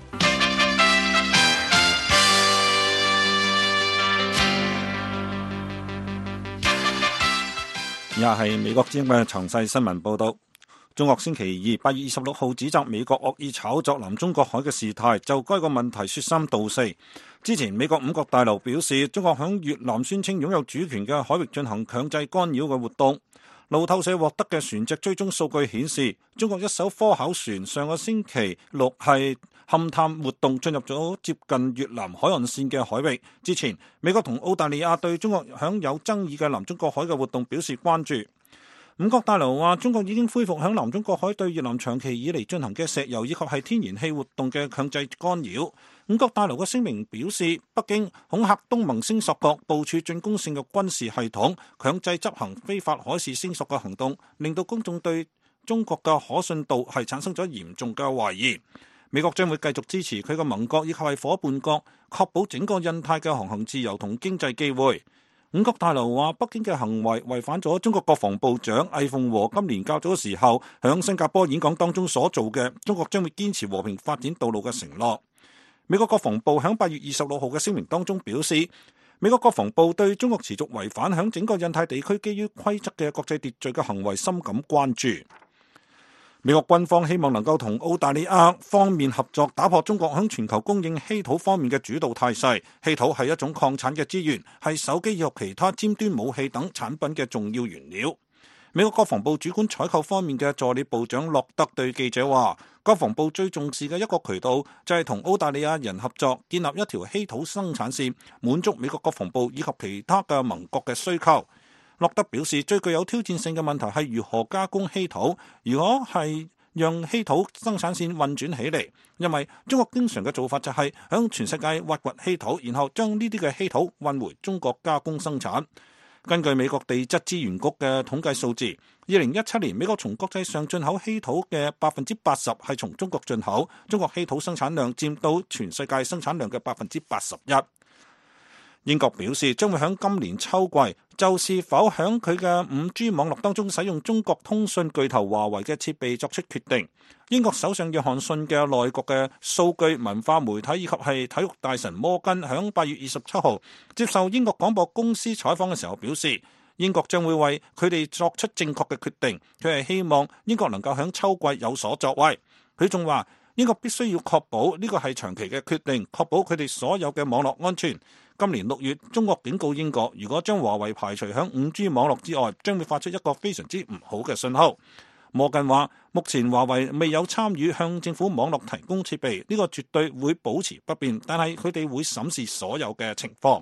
以下係美國之音嘅詳細新聞報道。中國星期二8月26號指責美國惡意炒作南中國海嘅事態，就該個問題說三道四。之前美國五角大樓表示，中國響越南宣稱擁有主權嘅海域進行強制干擾嘅活動。路透社獲得嘅船隻追蹤數據顯示，中國一艘科考船上個星期六係勘探活動進入咗接近越南海岸線嘅海域。之前，美國同澳大利亞對中國響有爭議嘅南中國海嘅活動表示關注。五角大樓話，中國已經恢復響南中國海對越南長期以嚟進行嘅石油以及係天然氣活動嘅強制干擾。五角大樓嘅聲明表示，北京恐嚇東盟聲索國部署進攻性嘅軍事系統，強制執行非法海事聲索嘅行動，令到公眾對中國嘅可信度係產生咗嚴重嘅懷疑。美國將會繼續支持佢嘅盟國以及係夥伴國，確保整個印太嘅航行自由同經濟機會。五角大樓話，北京嘅行為違反咗中國國防部長魏鳳和今年較早嘅時候響新加坡演講當中所做嘅中國將會堅持和平發展道路嘅承諾。美國國防部響8月26號嘅聲明當中表示，美國國防部對中國持續違反響整個印太地區基於規則嘅國際秩序嘅行為深感關注。美國軍方希望能夠同澳大利亞方面合作，打破中國響全球供應稀土方面嘅主導態勢。稀土係一種礦產嘅資源，係手機以及其他尖端武器等產品嘅重要原料。美國國防部主管採購方面嘅助理部長洛德對記者話，國防部最重視嘅一個渠道就係同澳大利亞人合作，建立一條稀土生產線，滿足美國國防部以及其他嘅盟國嘅需求。洛德表示，最具有挑戰性嘅問題係如何加工稀土，如果係讓稀土生產線運轉起嚟，因為中國經常嘅做法就係向全世界挖掘稀土，然後將呢啲嘅稀土運回中國加工生產。根據美國地質資源局嘅統計數字，2017年美國從國際上進口稀土嘅80%係從中國進口，中國稀土生產量佔到全世界生產量嘅81%。英國表示將會喺今年秋季就是否喺佢嘅5G 網絡當中使用中國通訊巨頭華為嘅設備作出決定。英國首相約翰遜嘅內閣嘅數據文化媒體以及係體育大臣摩根喺8月27號接受英國廣播公司採訪嘅時候表示，英國將會為佢哋作出正確嘅決定。佢係希望英國能夠喺秋季有所作為。佢仲話，英國必須要確保呢個係長期嘅決定，確保佢哋所有嘅網絡安全。今年6月，中國警告英國，如果將華為排除響5G 網絡之外，將會發出一個非常之唔好嘅信號。摩根話，目前華為未有參與向政府網絡提供設備，呢個絕對會保持不變，但係佢哋會審視所有嘅情況。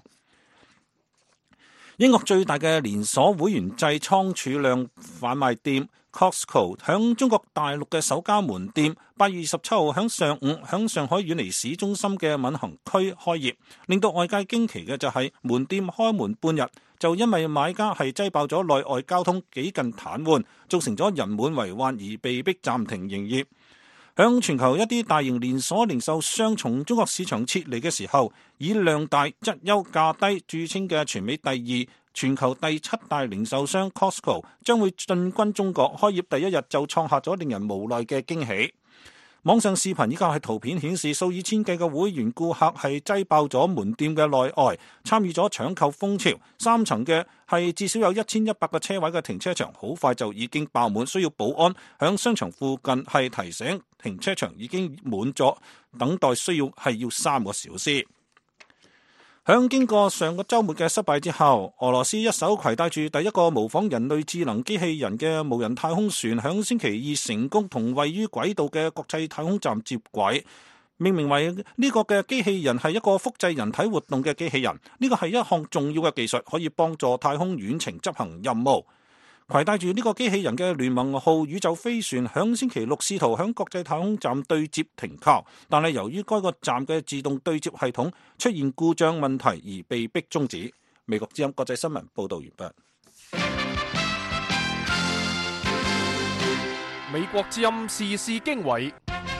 英國最大嘅連鎖會員制倉儲量販賣店 Costco 響中國大陸嘅首家門店8月27號響上午響上海遠離市中心嘅閔行區開業，令到外界驚奇嘅就係門店開門半日就因為買家係擠爆咗內外交通幾近癱瘓，造成咗人滿為患而被迫暫停營業。響全球一啲大型連鎖零售商從中國市場撤離嘅時候，以量大質優價低著稱嘅全美第2 全球第7大零售商 Costco 將會進軍中國，開業第一日就創下咗令人無奈嘅驚喜。網上視頻以及係圖片顯示，數以千計嘅會員顧客係擠爆咗門店嘅內外，參與咗搶購風潮。3層嘅係至少有1100個車位嘅停車場，好快就已經爆滿，需要保安響商場附近係提醒停車場已經滿咗，等待需要3個小時。響經過上個週末嘅失敗之後，俄羅斯一手攜帶住第一個模仿人類智能機器人嘅無人太空船，響星期二成功同位於軌道嘅國際太空站接軌。命名為呢個嘅機器人係一個複製人體活動嘅機器人，呢個係一項重要嘅技術，可以幫助太空遠程執行任務。攜帶住呢個機器人嘅聯盟號宇宙飛船響星期六試圖響國際太空站對接停靠，但係由於該個站嘅自動對接系統出現故障問題而被迫終止。美國之音國際新聞報道完畢。 美國之音時事經緯。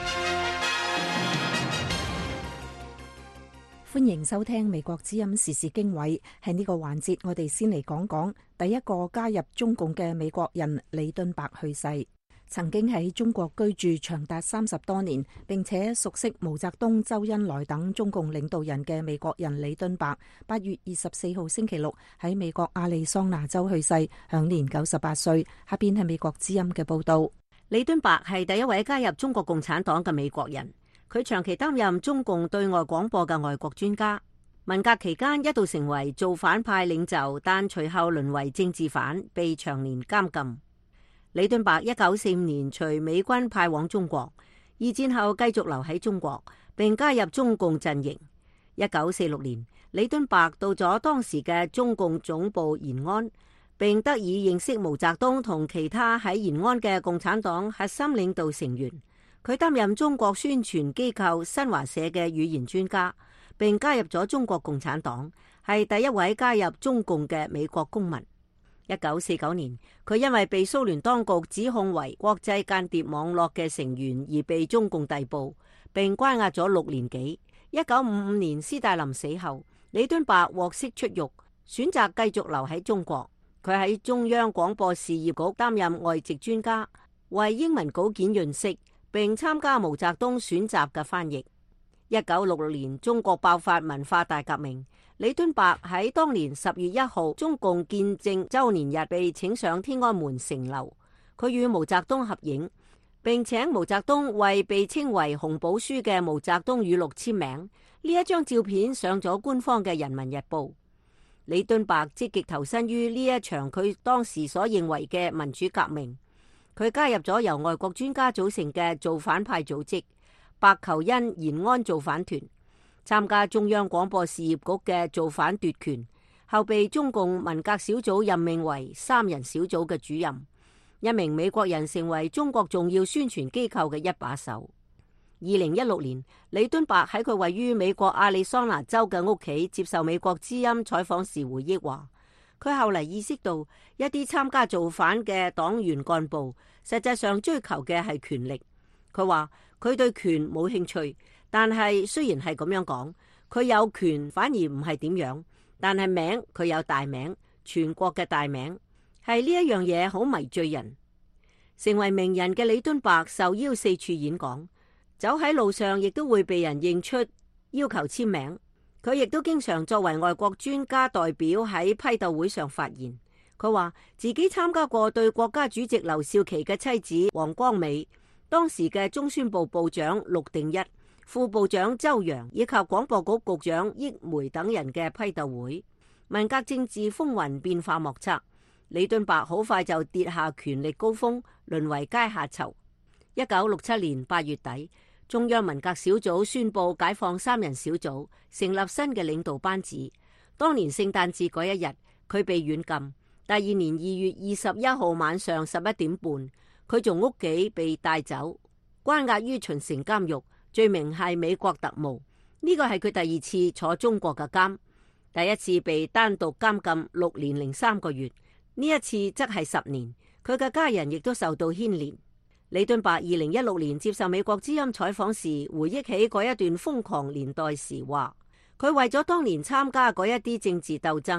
歡迎收聽美國之音時事經緯。喺呢個環節，我哋先嚟講講第一個加入中共嘅美國人李敦伯去世。曾經喺中國居住長達30多年，並且熟悉毛澤東、周恩來等中共領導人嘅美國人李敦伯，8月24號星期六喺美國亞利桑那州去世，享年98歲。下邊係美國之音嘅報道。 李敦伯係第一位加入中國共產黨嘅美國人。佢長期擔任中共對外廣播嘅外國專家，文革期間一度成為造反派領袖，但隨後淪為政治犯，被長年監禁。李敦伯1945年隨美軍派往中國，二戰後繼續留喺中國，並加入中共陣營。1946年，李敦伯到咗當時嘅中共總部延安，並得以認識毛澤東同其他喺延安嘅共產黨核心領導成員。佢擔任中國宣傳機構新華社嘅語言專家，並加入咗中國共產黨，係第一位加入中共嘅美國公民。1949年，佢因為被蘇聯當局指控為國際間諜網絡嘅成員而被中共逮捕，並關押咗6年幾。1955年斯大林死後，李敦伯獲釋出獄，選擇繼續留喺中國。佢喺中央廣播事業局擔任外籍專家，為英文稿件潤色，並參加毛澤東選集嘅翻譯。1966年，中國爆發文化大革命，李敦伯喺當年10月1號中共建政週年日被請上天安門城樓，佢與毛澤東合影，並請毛澤東為被稱為紅寶書嘅毛澤東語錄簽名。呢一張照片上咗官方嘅《人民日報》。李敦伯積極投身於呢一場佢當時所認為嘅民主革命。佢加入咗由外國專家組成嘅造反派組織白求恩延安造反團，參加中央廣播事業局嘅造反奪權，後被中共文革小組任命為3人小組嘅主任。一名美國人成為中國重要宣傳機構嘅一把手。2016年，李敦伯喺佢位於美國亞利桑那州嘅屋企接受美國之音採訪時回憶話，佢後嚟意識到一啲參加造反嘅黨員幹部實際上追求嘅係權力。佢話佢對權冇興趣，但係雖然係咁樣講，佢有權反而唔係點樣，但係名佢有大名，全國嘅大名，係呢一樣嘢好迷醉人。成為名人嘅李敦伯受邀四處演講，走喺路上亦都會被人認出，要求簽名。佢亦都經常作為外國專家代表喺批鬥會上發言。佢話自己參加過對國家主席劉少奇嘅妻子王光美、當時嘅中宣部部長陸定一、副部長周揚以及廣播局局長益梅等人嘅批鬥會。文革政治風雲變化莫測，李敦伯好快就跌下權力高峰，淪為階下囚。1967年8月底，中央文革小組宣布解放3人小組，成立新嘅領導班子。當年聖誕節嗰一日，佢被軟禁。第二年2月21號晚上11點半，佢從屋企被帶走，關押於秦城監獄，罪名係美國特務。呢個係佢第2次坐中國嘅監，第一次被單獨監禁6年零3個月，呢一次則係10年。佢嘅家人亦都受到牽連。李敦伯2016年接受美國之音採訪時，回憶起嗰一段瘋狂年代時話，佢為咗當年參加嗰一啲政治鬥爭，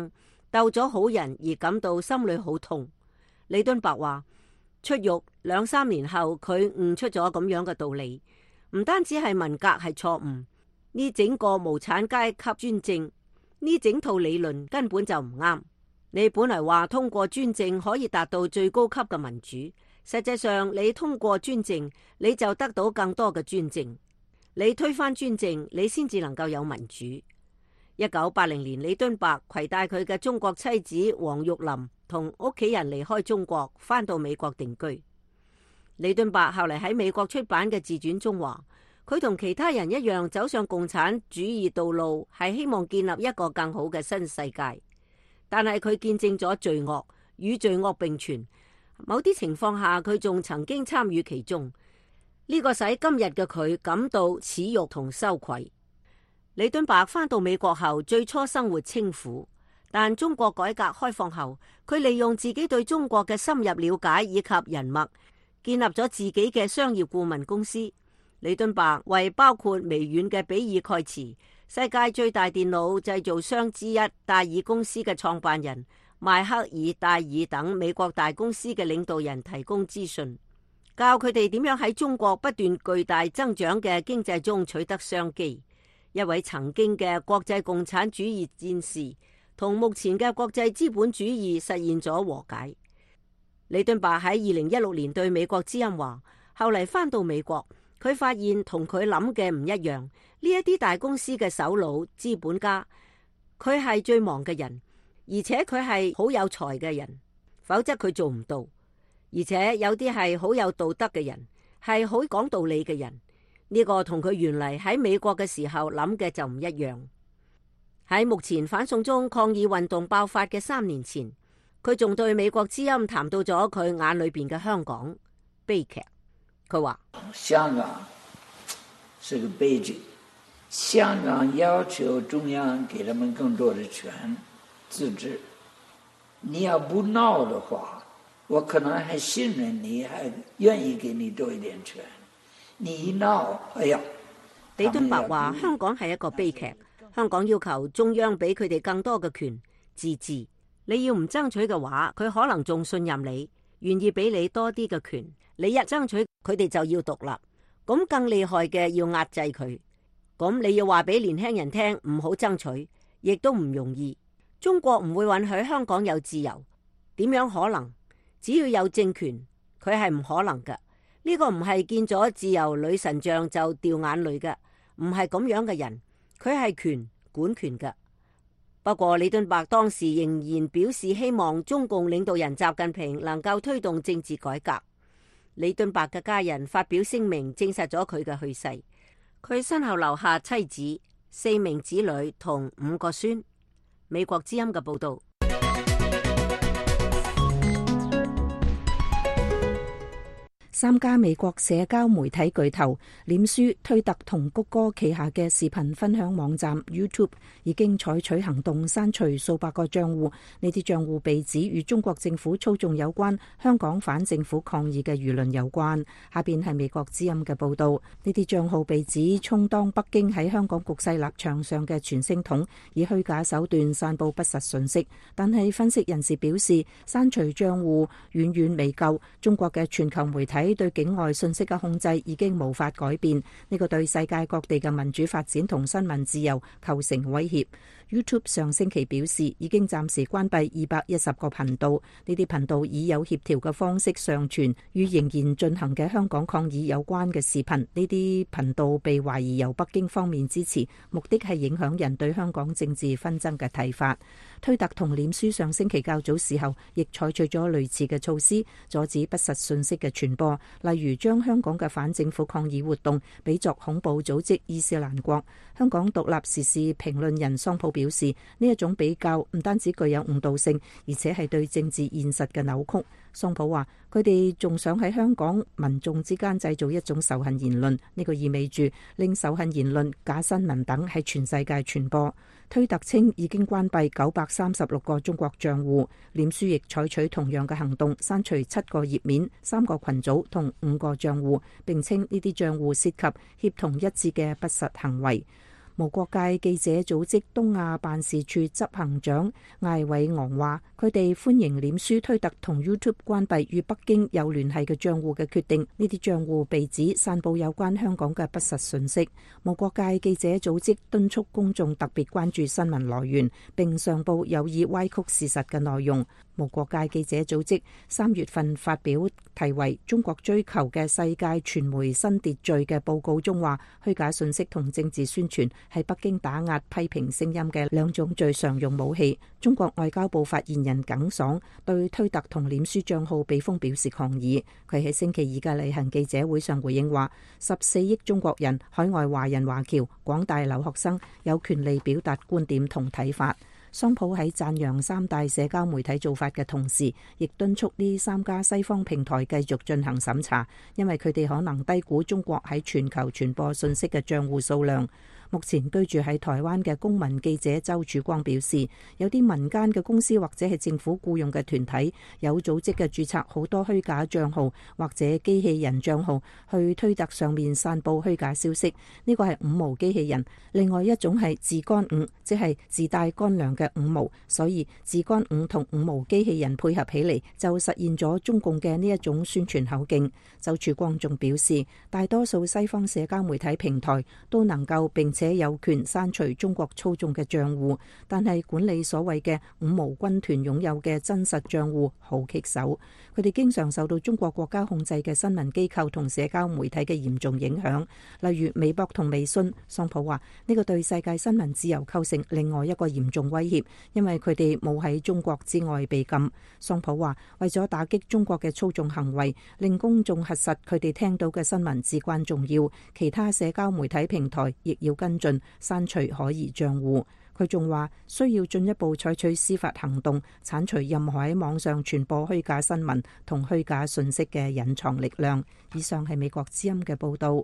鬥咗好人而感到心裏好痛。李敦白話，出獄2-3年後，佢悟出咗咁樣嘅道理，唔單止係文革係錯誤，呢整個無產階級專政，呢整套理論根本就唔啱。你本嚟話通過專政可以達到最高級嘅民主，實際上你通過專政，你就得到更多嘅專政。你推翻專政，你先至能夠有民主。1980年，李敦白攜帶佢嘅中國妻子黃玉林同屋企人離開中國，返到美國定居。李敦白後嚟喺美國出版嘅自傳中話，佢同其他人一樣走上共產主義道路，係希望建立一個更好嘅新世界。但係佢見證咗罪惡與罪惡並存，某啲情況下佢仲曾經參與其中，呢個使今日嘅佢感到恥辱同羞愧。李敦白返到美國後，最初生活清苦，但中國改革開放後，佢利用自己對中國嘅深入了解以及人脈，建立咗自己嘅商業顧問公司。李敦白為包括微軟嘅比爾蓋茨、世界最大電腦製造商之一戴爾公司嘅創辦人邁克爾戴爾等美國大公司嘅領導人提供資訊，教佢哋點樣喺中國不斷巨大增長嘅經濟中取得商機。一位曾經嘅國際共產主義戰士，同目前嘅國際資本主義實現咗和解。李敦白喺2016年對美國之音話，後嚟返到美國，佢發現同佢諗嘅唔一樣。呢一啲大公司嘅首腦資本家，佢係最忙嘅人，而且佢係好有才嘅人，否則佢做唔到。而且有啲係好有道德嘅人，係好講道理嘅人。呢個同佢原嚟喺美國嘅時候諗嘅就唔一樣。喺目前反送中抗議運動爆發嘅3年前，佢仲對美國之音談到咗佢眼裏邊嘅香港悲劇。佢話： 香港是個悲劇，香港要求中央給他們更多的權自治。你要不鬧的話，我可能還信任你，還願意給你多一點權。你一鬧，哎呀！ 李敦白話：香港係一個悲劇，香港要求中央俾佢哋更多嘅權自治。你要唔爭取嘅話，佢可能仲信任你，願意俾你多啲嘅權。你一爭取，佢哋就要獨立。咁更厲害嘅要壓制佢。咁你要話俾年輕人聽，唔好爭取，亦都唔容易。中國唔會允許香港有自由，點樣可能？只要有政權，佢係唔可能嘅。呢個唔係見咗自由女神像就掉眼淚嘅，唔係咁樣嘅人，佢係權管權嘅。不過李敦白當時仍然表示希望中共領導人習近平能夠推動政治改革。李敦白嘅家人發表聲明證實咗佢嘅去世。佢身後留下妻子、4名子女同5個孫。美國之音嘅報道。 3家美國社交媒體巨頭臉書、推特同谷歌旗下嘅視頻分享網站 YouTube 已經採取行動刪除數百個賬戶，呢啲賬戶被指與中國政府操縱有關、香港反政府抗議嘅輿論有關。下邊係美國之音嘅報道，呢啲賬號被指充當北京喺香港局勢立場上嘅傳聲筒，以虛假手段散布不實信息。但係分析人士表示，刪除賬戶遠遠未夠，中國嘅全球媒體對境外信息嘅控制已經無法改變，呢個對世界各地嘅民主發展同新聞自由構成威脅。YouTube 上星期表示，已經暫時關閉210個頻道，呢啲頻道以有協調嘅方式上傳與仍然進行嘅香港抗議有關嘅視頻。呢啲頻道被懷疑由北京方面支持，目的係影響人對香港政治紛爭嘅睇法。推特同臉書上星期較早時候亦採取咗類似嘅措施，阻止不實信息嘅傳播，例如將香港嘅反政府抗議活動比作恐怖組織伊斯蘭國。香港獨立時事評論人桑普表示，呢一種比較唔單止具有誤導性，而且係對政治現實嘅扭曲。桑普話，佢哋仲想喺香港民眾之間製造一種仇恨言論，呢個意味住令仇恨言論、假新聞等喺全世界傳播。推特稱已經關閉936個中國賬戶，臉書亦採取同樣嘅行動，刪除7個頁面、3個群組同5個賬戶，並稱呢啲賬戶涉及協同一致嘅不實行為。 無國界記者組織東亞辦事處執行長艾偉昂話，佢哋歡迎臉書、推特同 YouTube 關閉與北京有聯繫嘅賬戶嘅決定。呢啲賬戶被指散佈有關香港嘅不實信息。無國界記者組織敦促公眾特別關注新聞來源，並上報有意歪曲事實嘅內容。無國界記者組織3月份發表題為《中國追求嘅世界傳媒新秩序》嘅報告中話，虛假信息同政治宣傳係北京打壓批評聲音嘅兩種最常用武器。中國外交部發言人耿爽對推特同臉書賬號被封表示抗議。佢喺星期二嘅例行記者會上回應話，14億中國人、海外華人華僑、廣大留學生有權利表達觀點同睇法。桑普喺讚揚3大社交媒體做法嘅同時，亦敦促呢3家西方平台繼續進行審查，因為佢哋可能低估中國喺全球傳播信息嘅賬戶數量。目前居住喺台灣嘅公民記者周曙光表示，有啲民間嘅公司或者係政府僱用嘅團體有組織嘅註冊好多虛假賬號或者機器人賬號去推特上面散佈虛假消息。呢個係五毛機器人，另外一種係自乾五，即係自帶乾糧嘅五毛，所以自乾五同五毛機器人配合起嚟，就實現咗中共嘅呢一種宣傳口徑。周曙光仲表示，大多數西方社交媒體平台都能夠並且有權刪除中國操縱嘅賬戶，但係管理所謂嘅五毛軍團擁有嘅真實賬戶好棘手。佢哋經常受到中國國家控制嘅新聞機構同社交媒體嘅嚴重影響，例如微博同微信。桑普話呢個對世界新聞自由構成另外一個嚴重威脅，因為佢哋冇喺中國之外被禁。桑普話為咗打擊中國嘅操縱行為，令公眾核實佢哋聽到嘅新聞至關重要，其他社交媒體平台亦要跟進刪除可疑賬戶。佢仲話需要進一步採取司法行動，剷除任何喺網上傳播虛假新聞同虛假信息嘅隱藏力量。以上係美國之音嘅報導。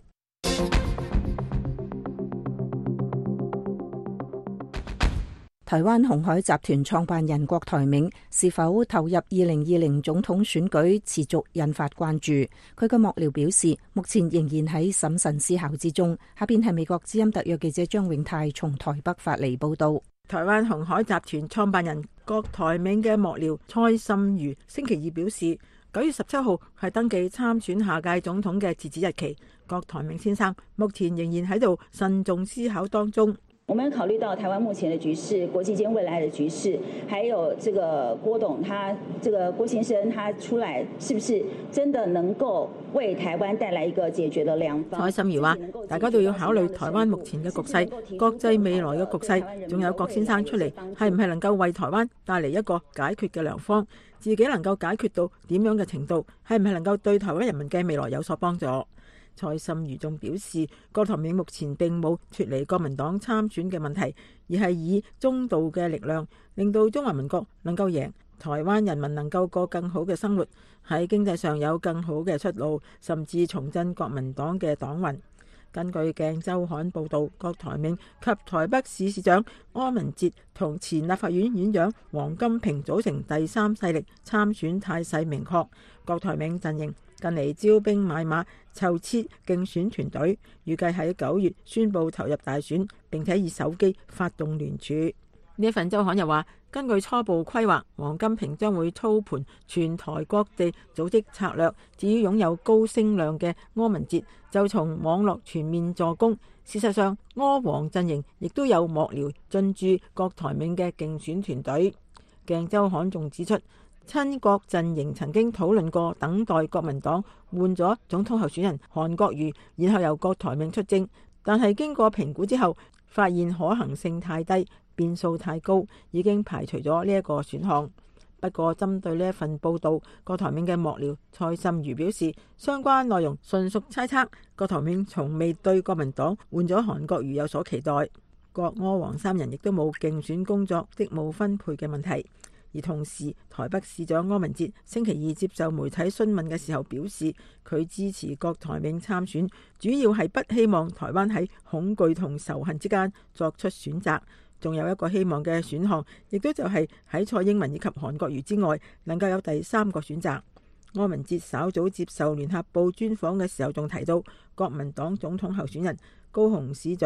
台灣鴻海集團創辦人郭台銘是否投入2020總統選舉持續引發關注。佢嘅幕僚表示，目前仍然喺審慎思考之中。下邊係美國之音特約記者張永泰從台北發嚟報道。 台灣鴻海集團創辦人郭台銘嘅幕僚蔡心如星期二表示，9月17號係登記參選下屆總統嘅截止日期。郭台銘先生目前仍然喺度慎重思考當中。 我們考慮到台灣目前的局勢、國際間未來的局勢，還有這個郭董郭先生他出來，是不是真的能夠為台灣帶來一個解決的良方？ 蔡心如話，大家都要考慮台灣目前嘅局勢、國際未來嘅局勢，仲有郭先生出嚟，係唔係能夠為台灣帶嚟一個解決嘅良方？自己能夠解決到點樣嘅程度，係唔係能夠對台灣人民嘅未來有所幫助？蔡心如仲表示，郭台銘目前並冇脫離國民黨參選嘅問題，而係以中道嘅力量，令到中華民國能夠贏，台灣人民能夠過更好嘅生活，喺經濟上有更好嘅出路，甚至重振國民黨嘅黨運。根據鏡週刊報導，郭台銘及台北市市長柯文哲同前立法院院長王金平組成第三勢力，參選態勢明確。郭台銘陣營近嚟招兵買馬，籌設競選團隊，預計喺9月宣布投入大選，並且以手機發動聯署。呢一份週刊又話，根據初步規劃，王金平將會操盤全台各地組織策略。至於擁有高聲量嘅柯文哲，就從網絡全面助攻。事實上，柯王陣營亦都有幕僚進駐郭台銘嘅競選團隊。鏡週刊仲指出，親國陣營曾經討論過等待國民黨換咗總統候選人韓國瑜，然後由郭台銘出征，但係經過評估之後，發現可行性太低，變數太高，已經排除咗呢一個選項。不過針對呢一份報道，郭台銘嘅幕僚蔡心如表示，相關內容純屬猜測，郭台銘從未對國民黨換咗韓國瑜有所期待。郭柯王三人亦都冇競選工作職務分配嘅問題。而同時，台北市長柯文哲星期二接受媒體詢問嘅時候表示，佢支持郭台銘參選，主要係不希望台灣喺恐懼同仇恨之間作出選擇。仲有一個希望嘅選項，亦都就係喺蔡英文以及韓國瑜之外，能夠有第三個選擇。柯文哲稍早接受聯合報專訪嘅時候，仲提到國民黨總統候選人高雄市長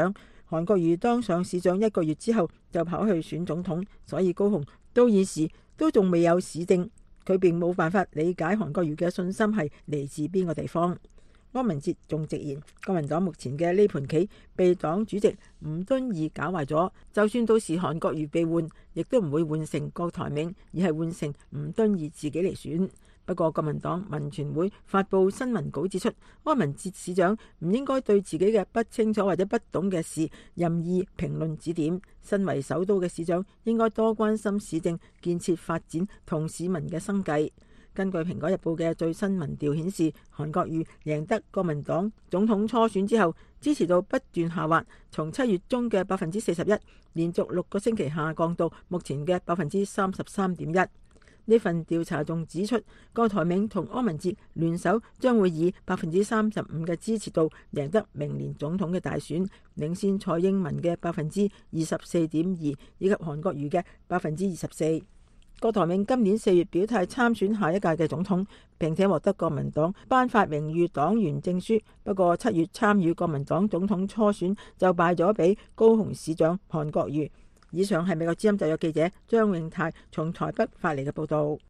韓國瑜當上市長1個月之後就跑去選總統，所以高雄到現時都仲未有市政。佢並冇辦法理解韓國瑜嘅信心係嚟自邊個地方。柯文哲仲直言，國民黨目前嘅呢盤棋被黨主席吳敦義搞壞咗，就算到時韓國瑜被換，亦都唔會換成郭台銘，而係換成吳敦義自己嚟選。不過國民黨民權會發布新聞稿指出，柯文哲市長唔應該對自己嘅不清楚或者不懂嘅事任意評論指點。身為首都嘅市長，應該多關心市政建設發展同市民嘅生計。根據《蘋果日報》嘅最新民調顯示，韓國瑜贏得國民黨總統初選之後，支持度不斷下滑，從7月中嘅41%，連續6個星期下降到目前嘅33.1%。呢份調查仲指出，郭台銘同柯文哲聯手將會以35%嘅支持度贏得明年總統嘅大選，領先蔡英文嘅24.2%，以及韓國瑜嘅24%。郭台銘今年4月表態參選下一屆嘅總統，並且獲得國民黨頒發榮譽黨員證書。不過7月參與國民黨總統初選就敗咗俾高雄市長韓國瑜。以上係美國之音特約記者張永泰從台北發嚟嘅報道。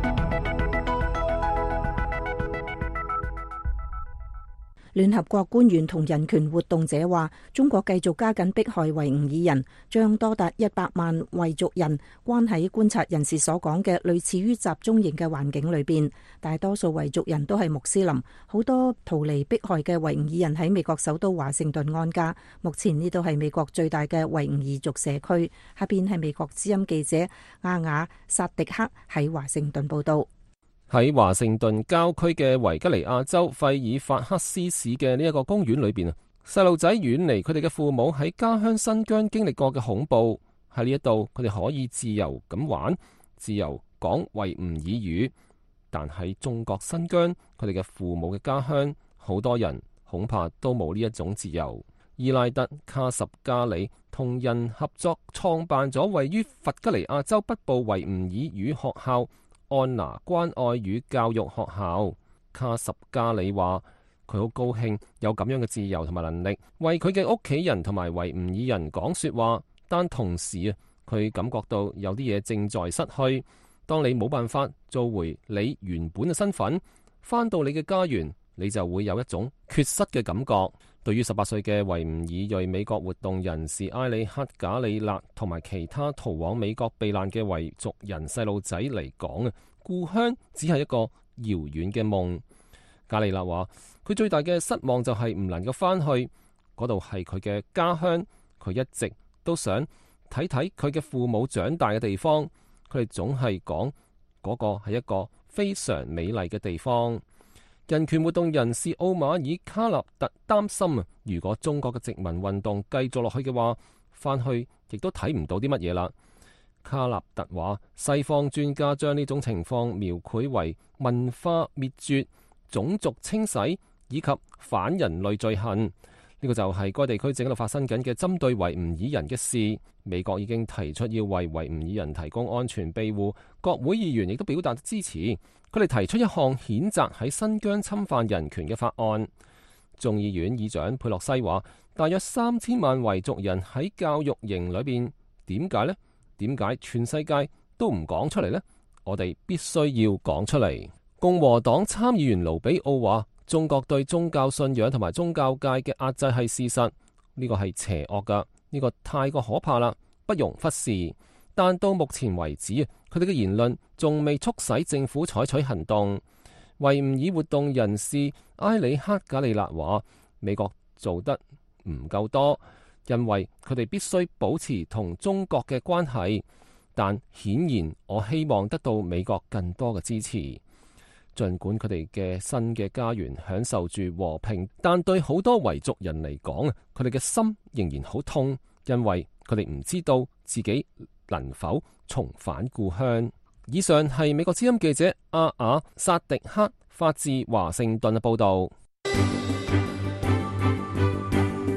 聯合國官員同人權活動者話，中國繼續加緊迫害維吾爾人，將多達100萬維族人關喺觀察人士所講嘅類似於集中營嘅環境裏邊。大多數維族人都係穆斯林，好多逃離迫害嘅維吾爾人喺美國首都華盛頓安家。目前呢度係美國最大嘅維吾爾族社區。下邊係美國之音記者亞雅薩迪克喺華盛頓報道。 喺華盛頓郊區嘅維吉尼亞州費爾法克斯市嘅呢一個公園裏邊啊，細路仔遠離佢哋嘅父母喺家鄉新疆經歷過嘅恐怖。喺呢一度，佢哋可以自由咁玩，自由講維吾爾語。但喺中國新疆，佢哋嘅父母嘅家鄉，好多人恐怕都冇呢一種自由。伊拉德卡什加里同人合作創辦咗位於弗吉尼亞州北部維吾爾語學校安娜關愛與教育學校。卡什加里話佢好高興有咁樣嘅自由同埋能力為佢嘅屋企人同埋維吾爾人講說話，但同時佢感覺到有啲嘢正在失去。當你冇辦法做回你原本嘅身份，翻到你嘅家園，你就會有一種缺失嘅感覺。對於18歲嘅維吾爾裔美國活動人士埃里克賈里納同埋其他逃往美國避難嘅維族人細路仔嚟講，故鄉只係一個遙遠嘅夢。賈里納話佢最大嘅失望就係唔能夠翻去嗰度，係佢嘅家鄉。佢一直都想睇睇佢嘅父母長大嘅地方。佢哋總係講嗰個係一個非常美麗嘅地方。人權活動人士奧馬爾卡納特擔心如果中國嘅殖民運動繼續落去嘅話，翻去亦都睇唔到啲乜嘢啦。卡納特話，西方專家將呢種情況描繪為文化滅絕、種族清洗以及反人類罪行。呢個就係該地區正喺度發生緊嘅針對維吾爾人嘅事。美國已經提出要為維吾爾人提供安全庇護，國會議員亦都表達支持。佢哋提出一項譴責喺新疆侵犯人權嘅法案。眾議院議長佩洛西話，大約3000萬維族人喺教育營裏邊，點解呢？點解全世界都唔講出嚟呢？我哋必須要講出嚟。共和黨參議員盧比奧話，中國對宗教信仰同埋宗教界嘅壓制係事實，呢個係邪惡噶，呢個太過可怕啦，不容忽視。但到目前為止，佢哋嘅言論仲未促使政府採取行動。維吾爾活動人士埃里克賈里納話，美國做得唔夠多，因為佢哋必須保持同中國嘅關係。但顯然，我希望得到美國更多嘅支持。儘管佢哋嘅新嘅家園享受住和平，但對好多維族人嚟講，佢哋嘅心仍然好痛，因為佢哋唔知道自己能否重返故鄉。以上係美國之音記者阿雅薩迪克發自華盛頓嘅報道。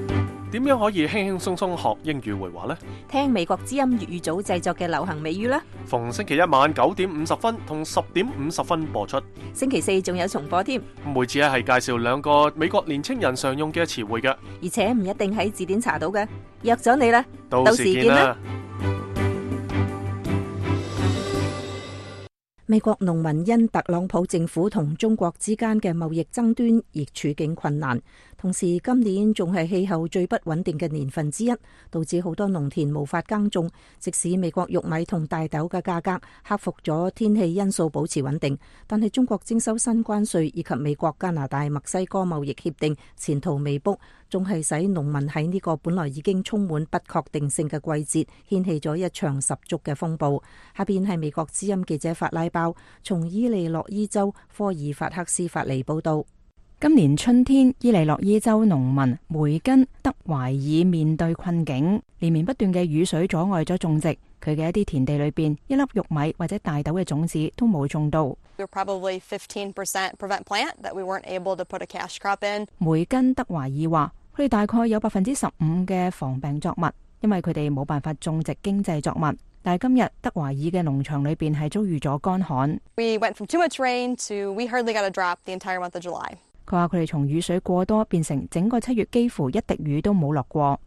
點樣可以輕輕鬆鬆學英語會話呢？ 聽美國之音粵語組製作嘅流行美語啦。 逢星期一晚9:50同10:50播出。 星期四仲有重播添。 每次係介紹2個美國年青人常用嘅詞彙嘅， 而且唔一定喺字典查到嘅。約咗你啦， 到時見啦。 美國農民因特朗普政府同中國之間嘅貿易爭端而處境困難，同時今年仲係氣候最不穩定嘅年份之一，導致好多農田無法耕種。即使美國玉米同大豆嘅價格克服咗天氣因素保持穩定，但係中國徵收新關稅以及美國、加拿大、墨西哥貿易協定前途未卜，仲係使農民喺呢個本來已經充滿不確定性嘅季節掀起咗一場十足嘅風暴。下邊係美國之音記者法拉包從伊利諾伊州科爾法克斯發嚟報道。 今年春天，伊利諾伊州農民梅根德懷爾面對困境，連綿不斷嘅雨水阻礙咗種植，佢嘅一啲田地裏邊一粒玉米或者大豆嘅種子都冇種到。梅根德懷爾話，佢哋大概有15%嘅防病作物，因為佢哋冇辦法種植經濟作物。但係今日德懷爾嘅農場裏邊係遭遇咗乾旱。佢話佢哋從雨水過多變成整個7月幾乎一滴雨都冇落過。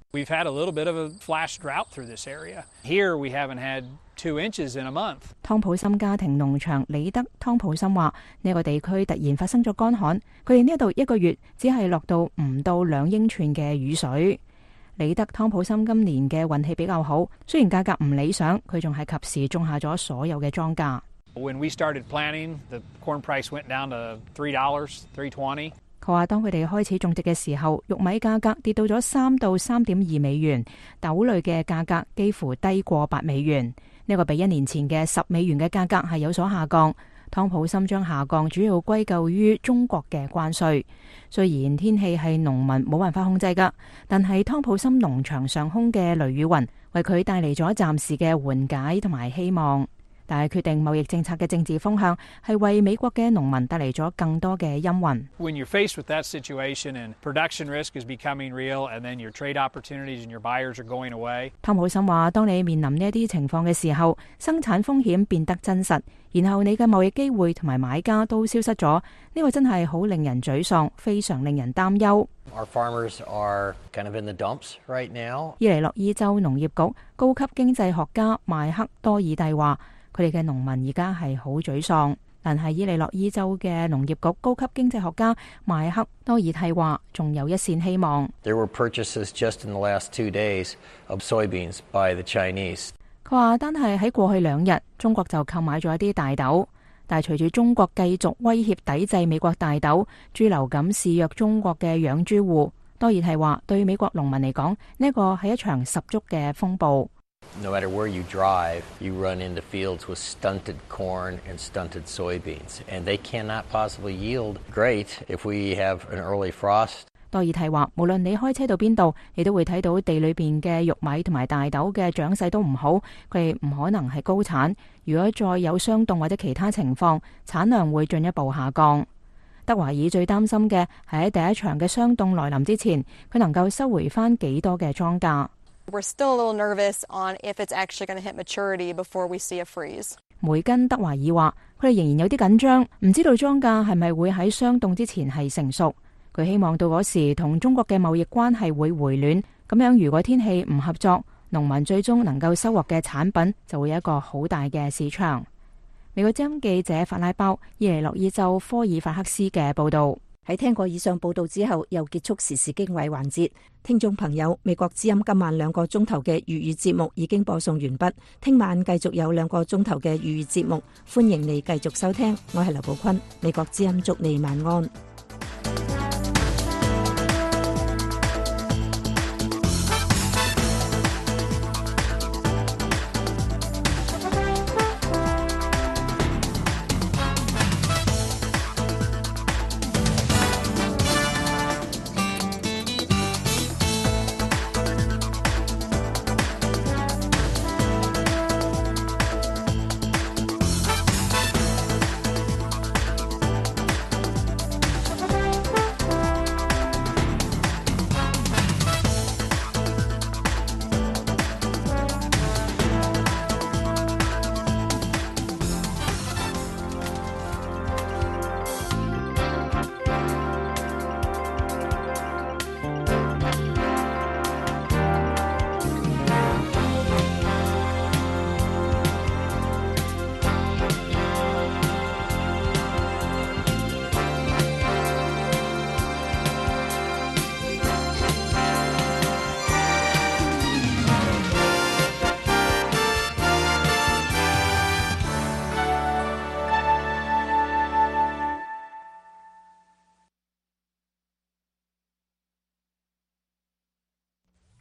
湯普森家庭農場李德湯普森話：呢個地區突然發生咗乾旱，佢哋呢度1個月只係落到唔到2英寸嘅雨水。李德湯普森今年嘅運氣比較好，雖然價格唔理想，佢仲係及時種下咗所有嘅莊稼。 When we started planting, the corn price went down to $3, $3.20. 佢話當佢哋開始種植嘅時候，玉米價格跌到咗3到3.2美元，豆類嘅價格幾乎低過8美元。呢個比1年前嘅10美元嘅價格係有所下降。湯普森將下降主要歸咎於中國嘅關稅。雖然天氣係農民冇辦法控制㗎，但係湯普森農場上空嘅雷雨雲為佢帶嚟咗暫時嘅緩解同埋希望。但係決定貿易政策嘅政治風向係為美國嘅農民帶嚟咗更多嘅陰雲。 When you're faced with that situation and production risk is becoming real, and then your trade opportunities and your buyers are going away. 湯普森話：當你面臨呢一啲情況嘅時候，生產風險變得真實，然後你嘅貿易機會同埋買家都消失咗，呢個真係好令人沮喪，非常令人擔憂。 Our farmers are kind of in the dumps right now. 伊利諾伊州農業局高級經濟學家邁克多爾蒂話：佢哋嘅農民而家係好沮喪，但係伊利諾伊州嘅農業局高級經濟學家邁克多爾蒂話，仲有一線希望。 There were purchases just in the last 2 days of soybeans by the Chinese. 佢話單係喺過去2日，中國就購買咗一啲大豆，但係隨住中國繼續威脅抵制美國大豆，豬流感肆虐中國嘅養豬戶。多爾蒂話，對美國農民嚟講，呢個係一場十足嘅風暴。 No matter where you drive, you run into fields with stunted corn and stunted soybeans, and they cannot possibly yield great if we have an early frost. 多爾蒂話，無論你開車到邊度，你都會睇到地裏邊嘅玉米同埋大豆嘅長勢都唔好，佢哋唔可能係高產。如果再有霜凍或者其他情況，產量會進一步下降。德懷爾最擔心嘅係喺第一場嘅霜凍來臨之前，佢能夠收回翻幾多嘅莊稼。 We're still a little nervous on if it's actually going to hit maturity before we see a freeze. 梅根德懷爾話：佢哋仍然有啲緊張，唔知道莊稼係咪會喺霜凍之前係成熟。佢希望到嗰時同中國嘅貿易關係會回暖，咁樣如果天氣唔合作，農民最終能夠收穫嘅產品就會有一個好大嘅市場。美國之音記者法拉包伊利諾伊州科爾法克斯嘅報道。 喺聽過以上報道之後，又結束時事經緯環節。聽眾朋友，美國之音今晚2個鐘頭嘅粵語節目已經播送完畢，聽晚繼續有2個鐘頭嘅粵語節目，歡迎你繼續收聽。我係劉寶坤，美國之音祝你晚安。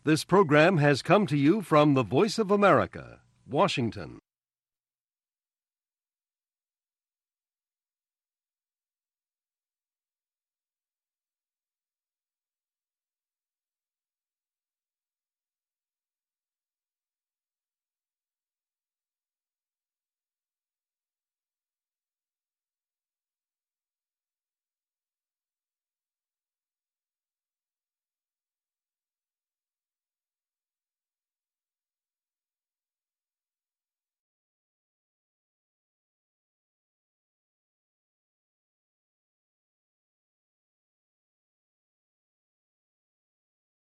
This program has come to you from the Voice of America, Washington.